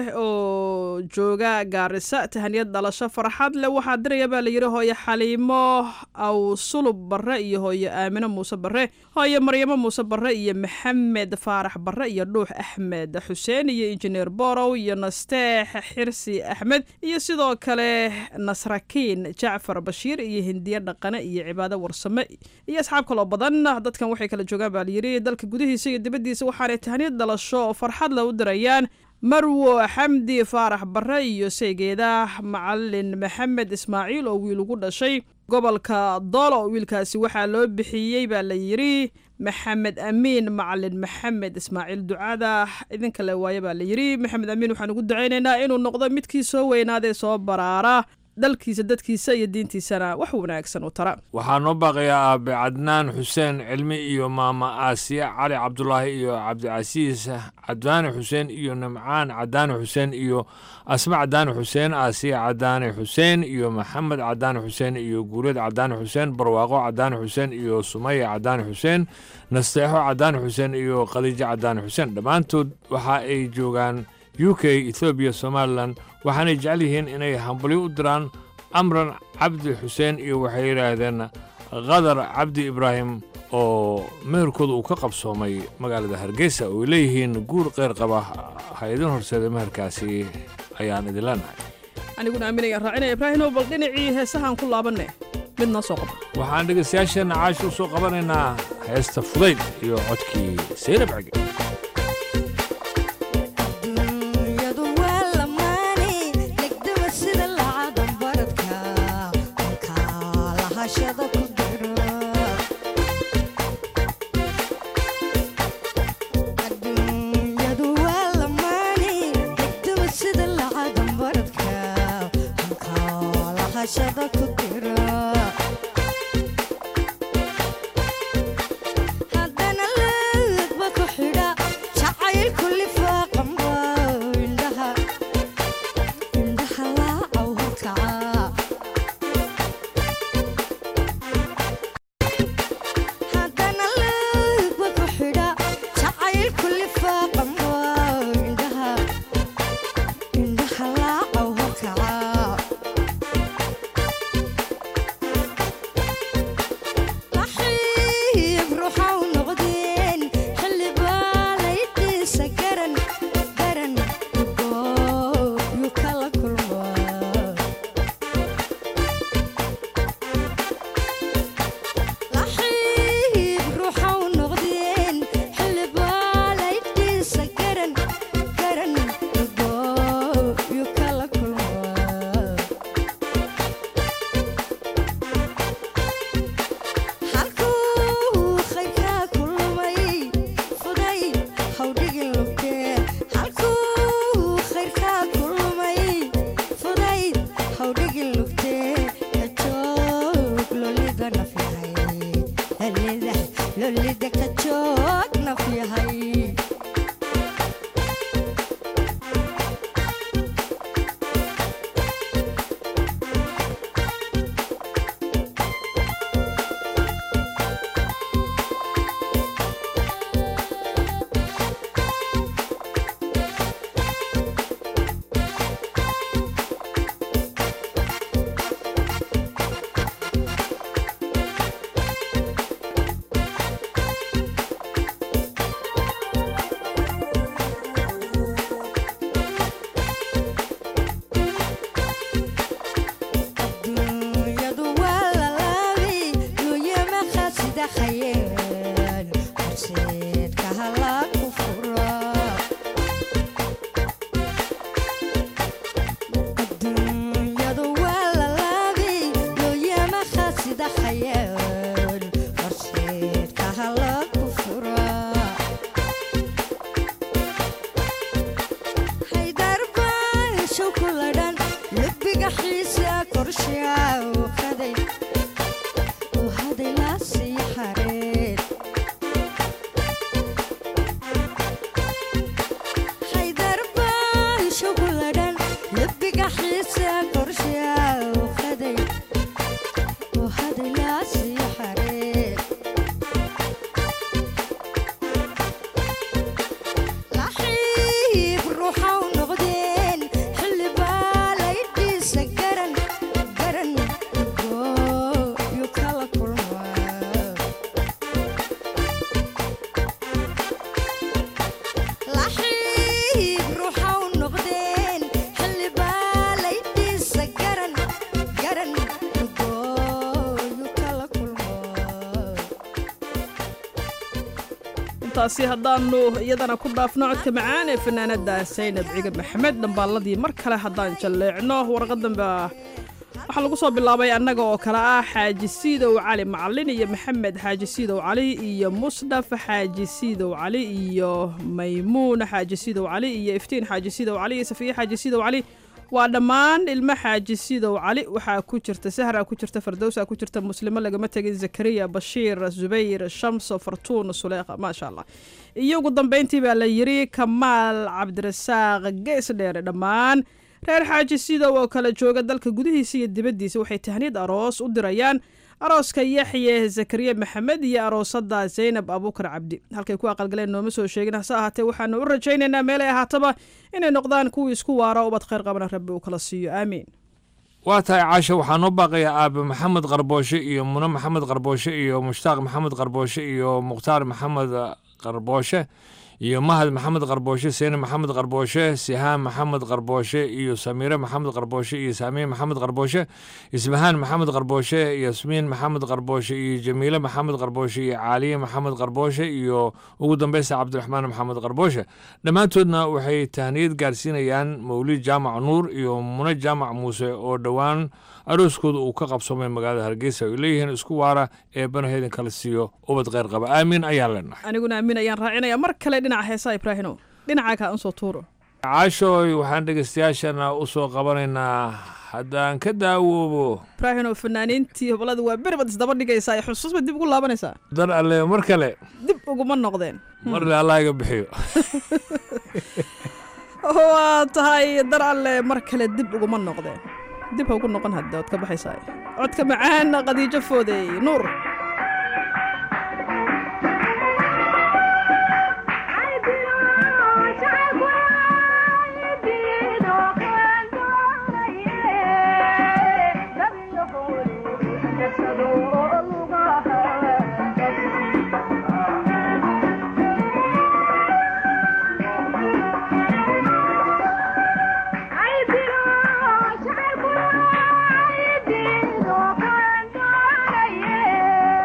oo jooga gaarisa tahaniyad dhalasho farxad leh waxaa diraya baa layiri hooye xaliimo aw sulub bare iyo hooye aamino muuse bare hooye maryamo muuse bare iyo maxamed faarax bare iyo dhuux axmed xuseen iyo injineer borow iyo nasteex xirsi axmed iyo sidoo kale nasrakiin jacfar bashiir iyo hindiye dhaqane iyo cibaado warsame iyo asxaab kaloo badan dadkan waxay kala joogaan baa layiri dalka gudihiisa iyo dibaddiisa waxaanay tahniyad dhalasho oo farxad la u dirayaan marwo xamdi faarax bare iyo saygeeda macalin maxamed ismaaciil oo wiil ugu dhashay gobolka doolo wiilkaasi waxaa loo bixiyey baa la yiri maxamed amiin macalin maxamed ismaaciil ducada idinka le waaye baa la yiri maxamed amiin waxaan ugu ducaynaynaa inuu noqdo midkii soo weynaadee soo baraara dalkiisa dadkiisa iyo diintiisana wax wanaagsan u tara waxaa noo baaqayaa aabe cadnaan xuseen cilmi iyo maama aasiya cali cabdulaahi iyo cabdicasiis cadaani xuseen iyo nimcaan cadaani xuseen iyo asma cadaani xuseen aasiya cadaani xuseen iyo maxamed cadaani xuseen iyo guuleed cadaani xuseen barwaaqo cadaani xuseen iyo sumaya cadaani xuseen nasteexo cadaani xuseen iyo khaliijo cadaani xuseen dhammaantood waxa ay joogaan u k ethoobiya somalilan waxaanay jecel yihiin inay hambalyo u diraan amran cabdi xuseen iyo waxay yidhaahdeen qadar cabdi ibraahim oo meherkooda uu ka qabsoomay magaalada hargeysa oo ay leeyihiin guur qeyr qaba ha idin horseeda meherkaasi ayaan idin leenahay aniguna aaminayaan raacinaya ibraahimow bal dhinacii heesahaan ku laabanne mid noo soo qaba waxaan dhegaystayaasheenna caasha u soo qabanaynaa heesta fudayd iyo codkii saynab cege Shada lolida ka joog naf yahay taasi haddaannu iyadana ku dhaafno codka macaan ee fanaanada saynab ciga maxamed dhambaalladii mar kale haddaan jalleecno warqadanba waxaa lagu soo bilaabay annaga oo kale ah xaaji siidow cali macalin iyo maxamed xaaji siidow cali iyo musdhaf xaaji siidow cali iyo maymuun xaaji siidow cali iyo iftiin xaaji siidow cali iyo safiye xaaji siidow cali waa dhammaan ilmo xaaji siidow cali waxaa ku jirta sahra ku jirta fardowsa ku jirta muslimo lagama tegin zakariya bashiir zubayr shamso fartuun suleekha maasha allah iyo ugu dambeyntii baa la yiri kamaal cabdirasaaq gees dheere dhammaan reer xaaji siidow oo kala jooga dalka gudihiisa iyo dibaddiisa waxay tahniyad aroos u dirayaan arooska yaxye zakariya maxamed iyo aroosada zaynab abuukar cabdi halkay ku aqalgaleen nooma soo sheegin hase ahaatee waxaanu u rajaynaynaa meelay ahaataba inay noqdaan kuwii isku waara ubad khayr qabana rabbi uu kala siiyo aamiin waa tahay caasha waxaa noo baaqaya aabe maxamed qarbooshe iyo mune maxamed qarbooshe iyo mushtaaq maxamed qarbooshe iyo mukhtaar maxamed qarbooshe iyo mahad maxamed qarbooshe seene maxamed qarbooshe sihaan maxamed qarbooshe iyo samiire maxamed qarbooshe iyo saamiye maxamed qarbooshe isbahaan maxamed qarbooshe yasmiin maxamed qarbooshe iyo jamiile maxamed qarbooshe iyo caaliye maxamed qarbooshe iyo ugu dambeysa cabdiraxmaan maxamed qarbooshe dhammaantoodna waxay tahniyad gaarsiinayaan mawlid jaamac nuur iyo mune jaamac muuse oo dhowaan arooskooda uu ka qabsoomay magaalada hargeysa ay leeyihiin isku waara ee banaheedin kala siiyo ubad kheyr qaba aamiin ayaan leenahay aniguna aamin ayaan raacinaya mar kale dhinaca heesaa ibraahino dhinaca kaa unsoo tuuro caashooy waxaan dhegeystayaashana u soo qabanaynaa haddaan ka daawoobo ibraahino fanaaniintii hobolada waa beribad isdaba dhigaysaa ee xusuusba dib ugu laabanaysaa dar alle mar kale dib uguma noqdeen marle allah iga bixiyo waa tahay dar alle mar kale dib uguma noqdeen dib ha ugu noqon hadda ood ka baxaysaa codka macaan qadiijo foodey nuur Yeah.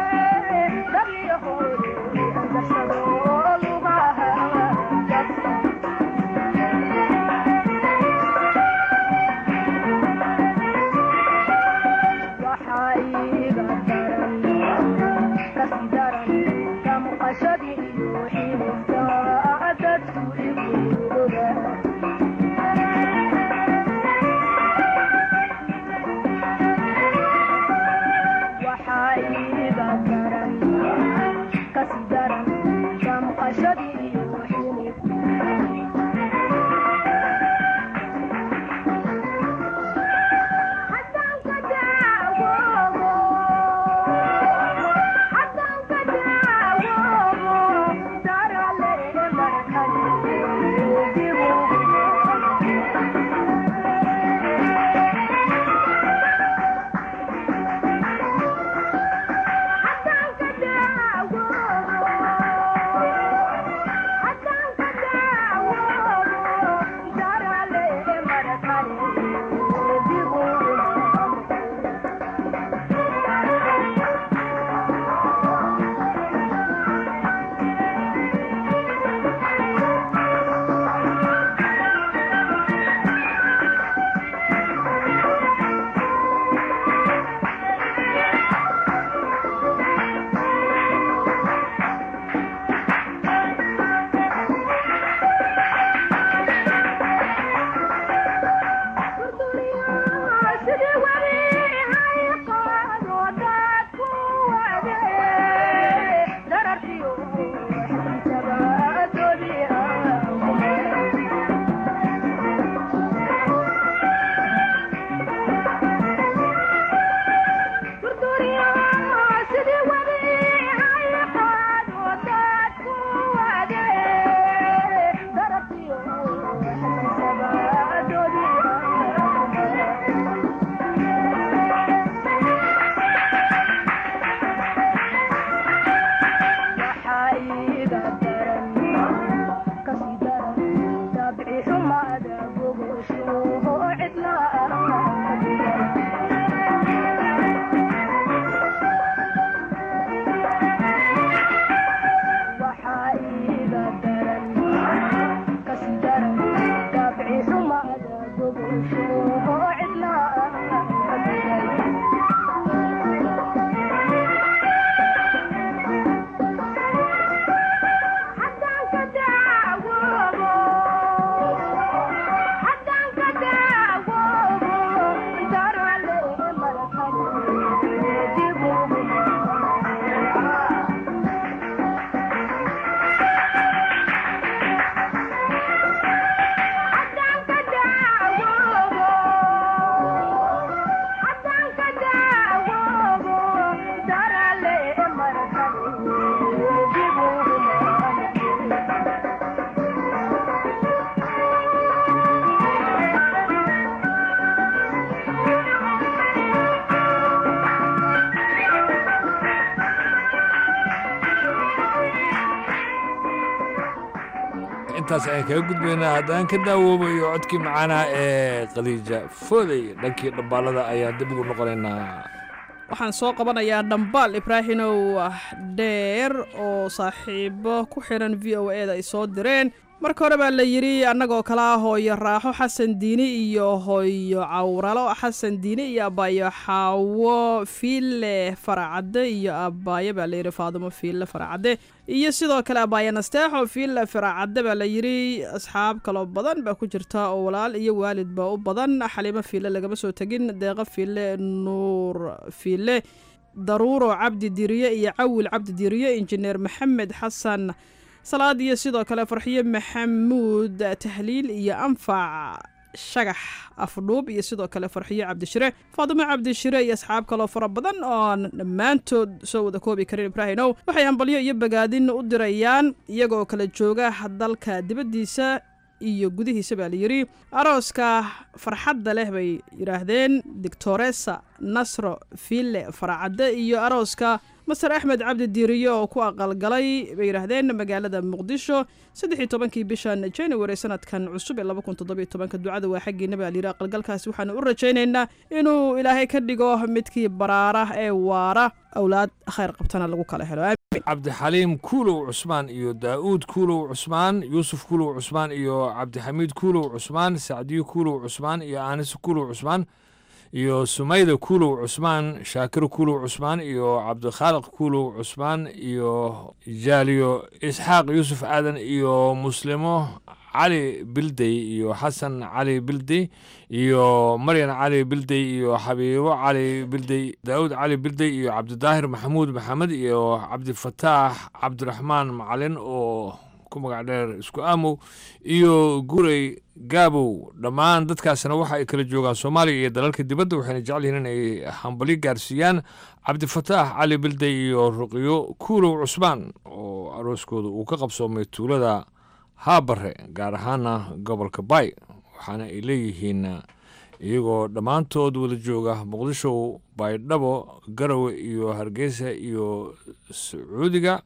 intaas ayaan kaga gudbaynaa haddaan ka daawoobayo codkii macaanaa ee khadiija fooday dhankii dhambaalada ayaan dib ugu noqonaynaa waxaan soo qabanayaa dhambaal ibraahimow dheer oo saaxiibo ku xiran v o e da ay soo direen marka hore baa la yidhi annagoo kala hooyo raaxo xasan diini iyo hooyo cawralo xasan diini iyo abaayo xaawo fiille faracadde iyo abaayo baa layidhi faadumo fiille faracadde iyo sidoo kale abaayo nasteexo fiille faracadde baa la yidhi asxaab kaloo badan baa ku jirta oo walaal iyo waalid baa u badan xaliimo fiille lagama soo tegin deeqo fiille nuur fiille daruuro cabdi diriye iyo cawil cabdi diriye injineer maxamed xasan salaad iyo sidoo kale farxiyo maxamuud tahliil iyo anfac shagax afdhuub iyo sidoo kale farxiyo cabdishire faadumo cabdishire iyo asxaab kaloo fara badan oo aan dhammaantood soo wada koobi karin ibraahimow waxay hambalyo iyo bagaadin u dirayaan iyagoo kala jooga dalka dibaddiisa iyo gudihiisa baa layidhi arooska farxadda leh bay yidhaahdeen doctoresa nasro fiille faracadde iyo arooska master axmed cabdi diiriye oo ku aqalgalay bay yidhaahdeen magaalada muqdisho 13 bishan january sanadkan cusub ee 2017 ducada waa xaggiina baa layidhi aqalgalkaasi waxaanu u rajaynaynaa inuu ilaahay ka dhigo midkii baraara ee waara awlaad khayr qabtana lagu kala helo cabdixaliim kuulow cusmaan iyo daa'uud kuulow cusmaan yuusuf kuulow cusmaan iyo cabdixamiid kuulow cusmaan sacdiyo kuulow cusmaan iyo aanis kuulow cusmaan iyo sumayda kuulow cusmaan shaakir kuulow cusmaan iyo cabdikhaaliq kuulow cusmaan iyo jaaliyo isxaaq yuusuf aadan iyo muslimo cali bildey iyo xasan cali bildey iyo maryan cali bildey iyo xabiibo cali bildey daawud cali bildey iyo cabdidaahir maxamuud maxamed iyo cabdifataax cabdiraxmaan macalin oo ku magac dheer isku aamow iyo gurey gaabow dhammaan dadkaasna waxa ay kala joogaan soomaaliya iyo dalalka dibadda waxayna jecel yihiin in ay hambalyo gaarsiiyaan cabdifataax cali bildey iyo ruqyo kuulow cusmaan oo arooskooda uu ka qabsoomay tuulada haabare gaar ahaana gobolka bay waxaana ay leeyihiin iyagoo dhammaantood wada jooga muqdisho baydhabo garawe iyo hargeysa iyo sacuudiga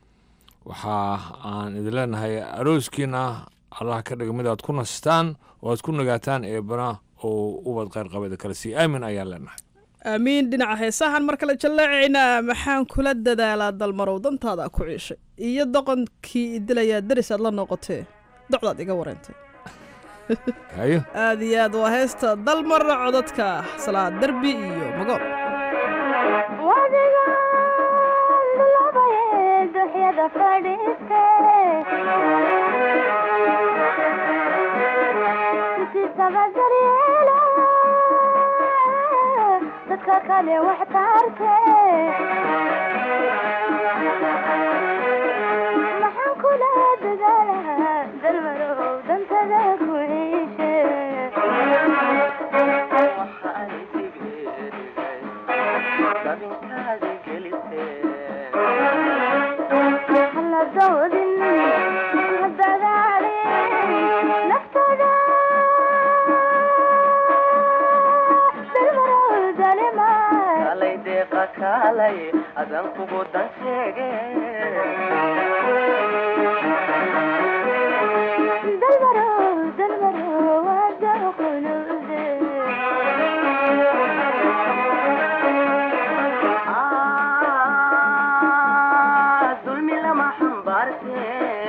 waxa aan idin leenahay arooskiina allah ka dhiga mid aad ku nastaan oo aad ku nagaataan eebana oo ubad khayr qabeeda kale sii aamin ayaan leenahay aamiin dhinaca heesahan mar kale jallaecaynaa maxaan kula dadaalaa dalmarow dantaada ku ciishay iyo doqonkii idilayaa daris aad la noqotee docdaad iga wareentay hayo aad iyo aad waa heesta dalmar codadka salaad derbi iyo magool dadka kale wax taarte maxaan kula dadaalaha dalmarow dantada ku ciishe hala doodin hadadaalin naftada kalay adan kugu dan sheege dalmaro wada qulude dulmi lama xambaarte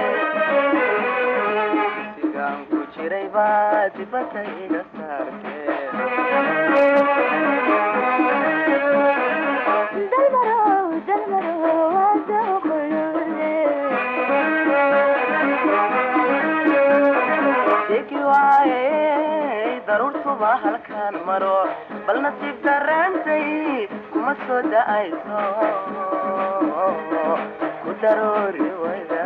sigaan ku jiray baa dibadda iga saarte daruurtuba halkaan maro bal nasiib daraantay kuma soo da'ayso ku daroori wayda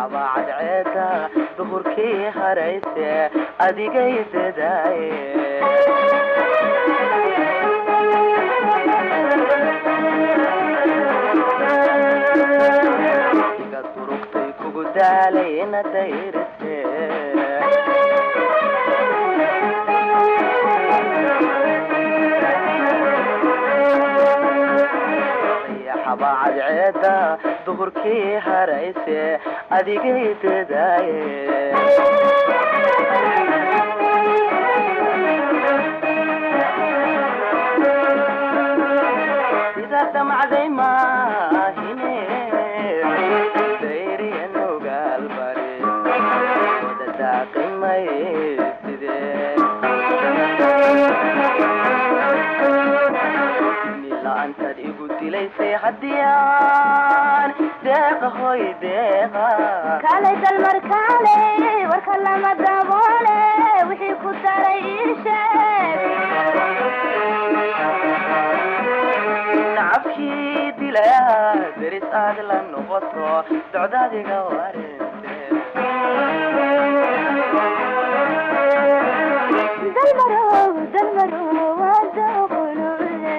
dayaxaba cadceeda duhurkii harayse adigay dadaaye iga durugtay kugu daalay ina dayrise dayaxaba cadceeda duhurkii harayse adigay dadaaye damacday maahine dayriya nugaal bari wada daaqimay sidee nila-aantaad igu dilaysay haddiyaan deeqa hoy deeqa kaalay dalmar kaalay warka lama daboole wixii ku daray ii sheeg nacabkii dilaa deris aad la noqoto docdaadiga warinte dalmarow waadaqulude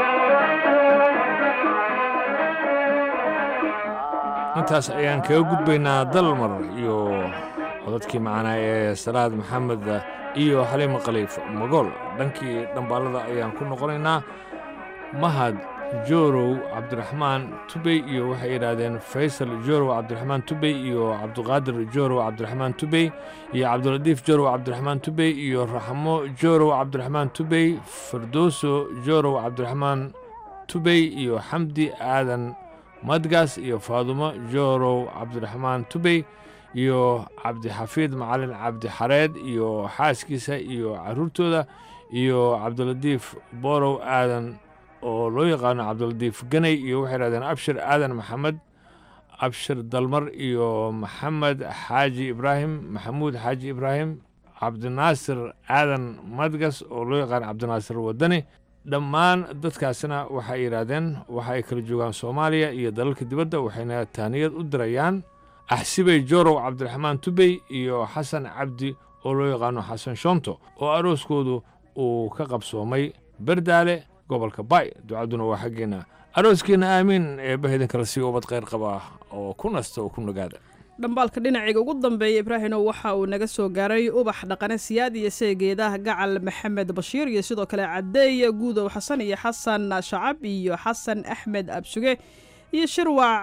intaas ayaan kaga gudbaynaa dalmar iyo codadkii macanaa ee salaad maxamed iyo xaliimo khaliif magool dhankii dhambaalada ayaan ku noqonaynaa mahad joorow cabdiraxmaan tubey iyo waxay yidhaahdeen faysal joorow cabdiraxmaan tubey iyo cabdiqaadir joorow cabdiraxmaan tubey iyo cabdiladiif joorow cabdiraxmaan tubey iyo raxmo joorow cabdiraxmaan tubey firdooso joorow cabdiraxmaan tubey iyo xamdi aadan madgaas iyo faadumo joorow cabdiraxmaan tubey iyo cabdixafiid macalin cabdixareed iyo xaaskiisa iyo carruurtooda iyo cabdiladiif boorow aadan oo loo yaqaano cabdiladiif ganay iyo waxay yidhahdeen abshir aadan maxamed abshir dalmar iyo maxamed xaaji ibraahim maxamuud xaaji ibraahim cabdinaasir aadan madgas oo loo yaqaano cabdinaasir wadani dhammaan dadkaasina waxay yidhaahdeen waxa ay kala joogaan soomaaliya iyo dalalka dibadda waxayna taaniyad u dirayaan axsibey joorow cabdiraxmaan tubey iyo xasan cabdi oo loo yaqaano xasan shonto oo arooskoodu uu ka qabsoomay berdaale gobolka bay ducaduna waa xaggeena arooskiina aamiin eebbaha idinkala sii ubad khayr qaba oo ku nasta oo ku nagaada dhambaalka dhinaciga ugu dambeeya ibraahimow waxa uu naga soo gaaray ubax dhaqane siyaad iyo seegeedaha gacal maxamed bashiir iyo sidoo kale cadeeye guudow xasan iyo xasan shacab iyo xasan axmed absuge iyo shirwac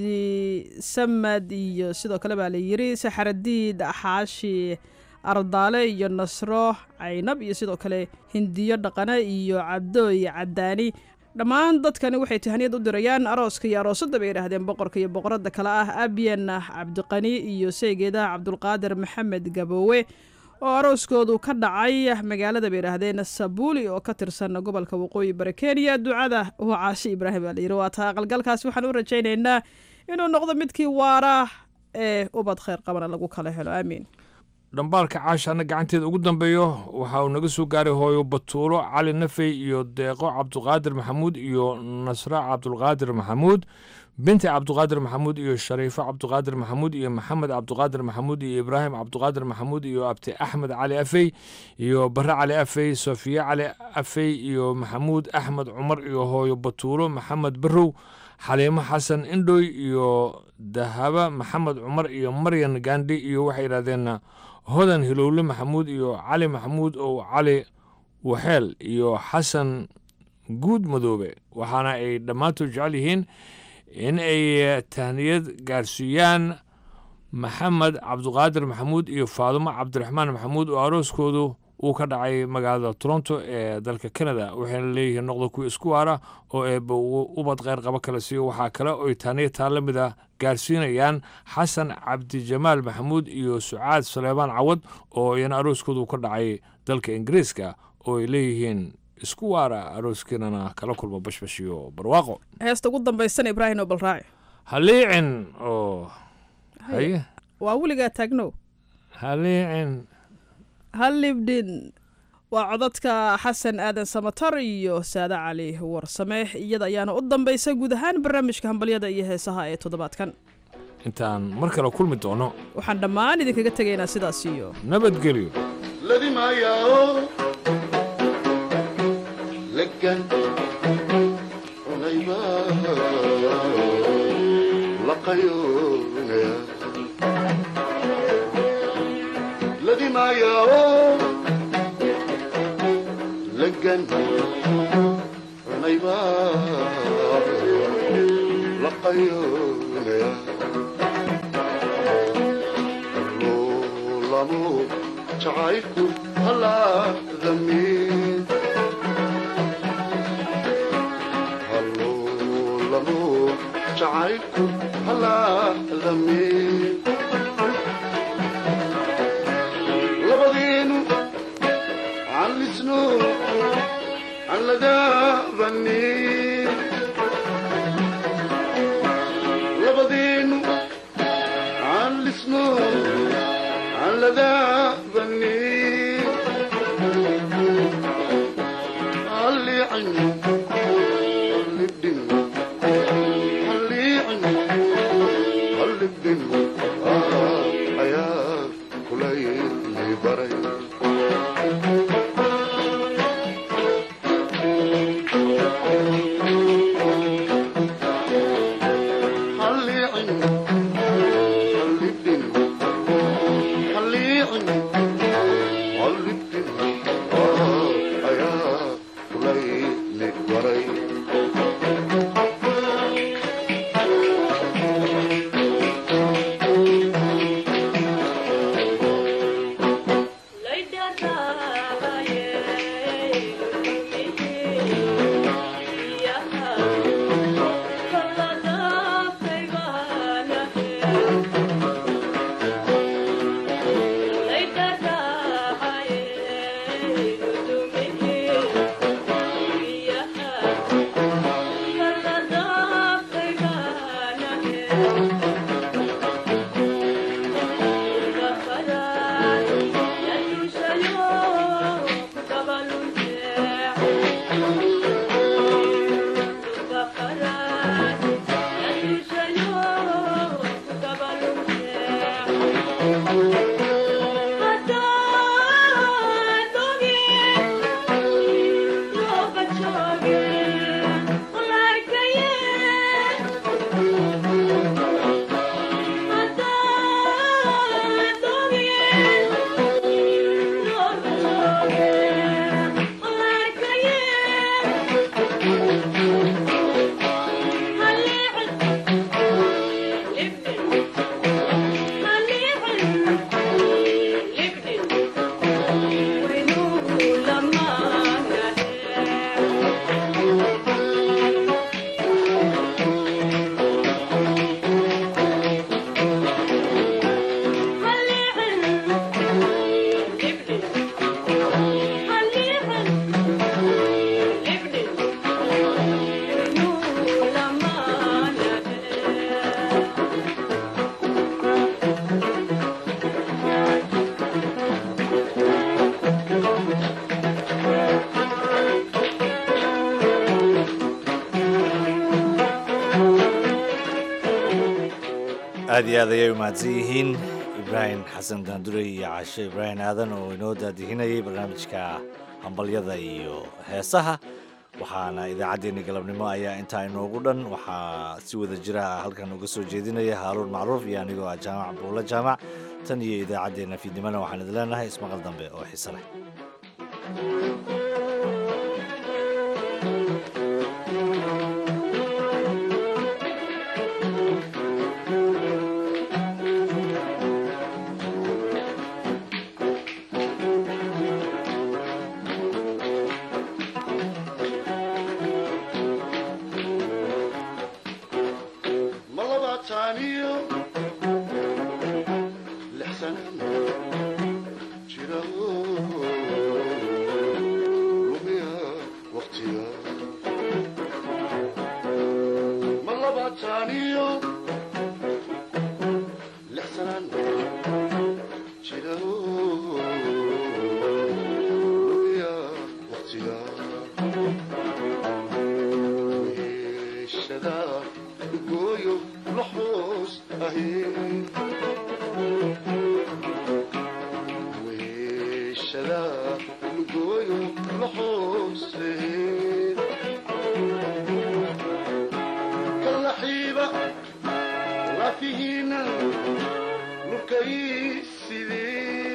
cabdisamad iyo sidoo kale baa la yiri saxaradiid xaashi ardaale iyo nasro caynab iyo sidoo kale hindiyo dhaqane iyo cabdooy cadaani dhammaan dadkani waxay tahaniyad u dirayaan arooska iyo aroosadda bay yidhaahdeen boqorka iyo boqoradda kale ah abyan cabdiqani iyo seegeedaha cabdulqaadir maxamed gaboowe oo arooskoodu ka dhacay magaalada bay yidhaahdeen sabuuli oo ka tirsan gobolka waqooyi bari kenya ducada waa caashi ibraahim baa layidhi waa taa aqalgalkaasi waxaan u rajaynaynaa inuu noqdo midkii waara ee ubad khayr qabana lagu kala helo aamiin dhambaalka caashaana gacanteeda ugu dambeeyo waxa uu naga soo gaaray hooyo batuulo cali nafey iyo deeqo cabduqaadir maxamuud iyo nasra cabdulqaadir maxamuud binti cabduqaadir maxamuud iyo shariifo cabduqaadir maxamuud iyo maxamed cabduqaadir maxamuud iyo ibraahim cabduqaadir maxamuud iyo abti axmed cali afey iyo bare cali afey sofiye cali afey iyo maxamuud axmed cumar iyo hooyo batuulo maxamed barow xaliimo xasan indhoy iyo dahaba maxamed cumar iyo maryan gaandhi iyo waxay yidhahdeen hodan hilowle maxamuud iyo cali maxamuud oo cali waxeel iyo xasan guud madoobe waxaana ay dhammaantood jecel yihiin in ay tahniyad gaarsiiyaan maxamed cabduqaadir maxamuud iyo faadumo cabdiraxmaan maxamuud oo arooskoodu uu ka dhacay magaalada toronto ee dalka canada waxayna leeyihiin noqda kuwa isku waara oo eebba ubad kheyr qabo kala siiyo waxaa kale oy tahniyad taa la mid a gaarsiinayaan xasan cabdijamaal maxamuud iyo sucaad saleebaan cawad oo iyana arooskoodu uu ka dhacay dalka ingiriiska oo ay leeyihiin isku waara arooskeenana kala kulma bashbash iyo barwaaqo heesta ugu dambaysana ibraahim oo balraaci haliicin oo haye waa weligaa taagno haliicin halibdhin waa codadka xasan aadan samatar iyo saade cali warsame iyada ayaana u dambaysa guud ahaan barnaamijka hambalyada iyo heesaha ee toddobaadkan intaan mar kale kulmi doono waxaan dhammaan idinkaga tegaynaa sidaas iyo nabadgelyo ladimaayao legan unayba laqayoonaya ladimaayao legan unayba laqayoonaya lamo jacaylku halaadamin lamo jacaylku halaadamin labadiinu callisno calladaabanin labadiinu callisno calladaabanin allicin allibdhin allicin allibdhin ayaa kulayli baray aad iyo aad ayay u mahadsan yihiin ibraahim xasan daandurey iyo caashe ibraahim aadan oo inoo daadihinayay barnaamijka hambalyada iyo heesaha waxaana idaacaddeenni galabnimo ayaa intaa inoogu dhan waxaa si wada jira halkan uga soo jeedinaya haaruun macruuf iyo anigoo ah jaamac buulla jaamac tan iyo idaacaddeenna fiidnimana waxaan idin leenahay ismaqal dambe oo xiise leh وشدا لقويو لحوسين كاللحيبة لا فيهنا لكيسدين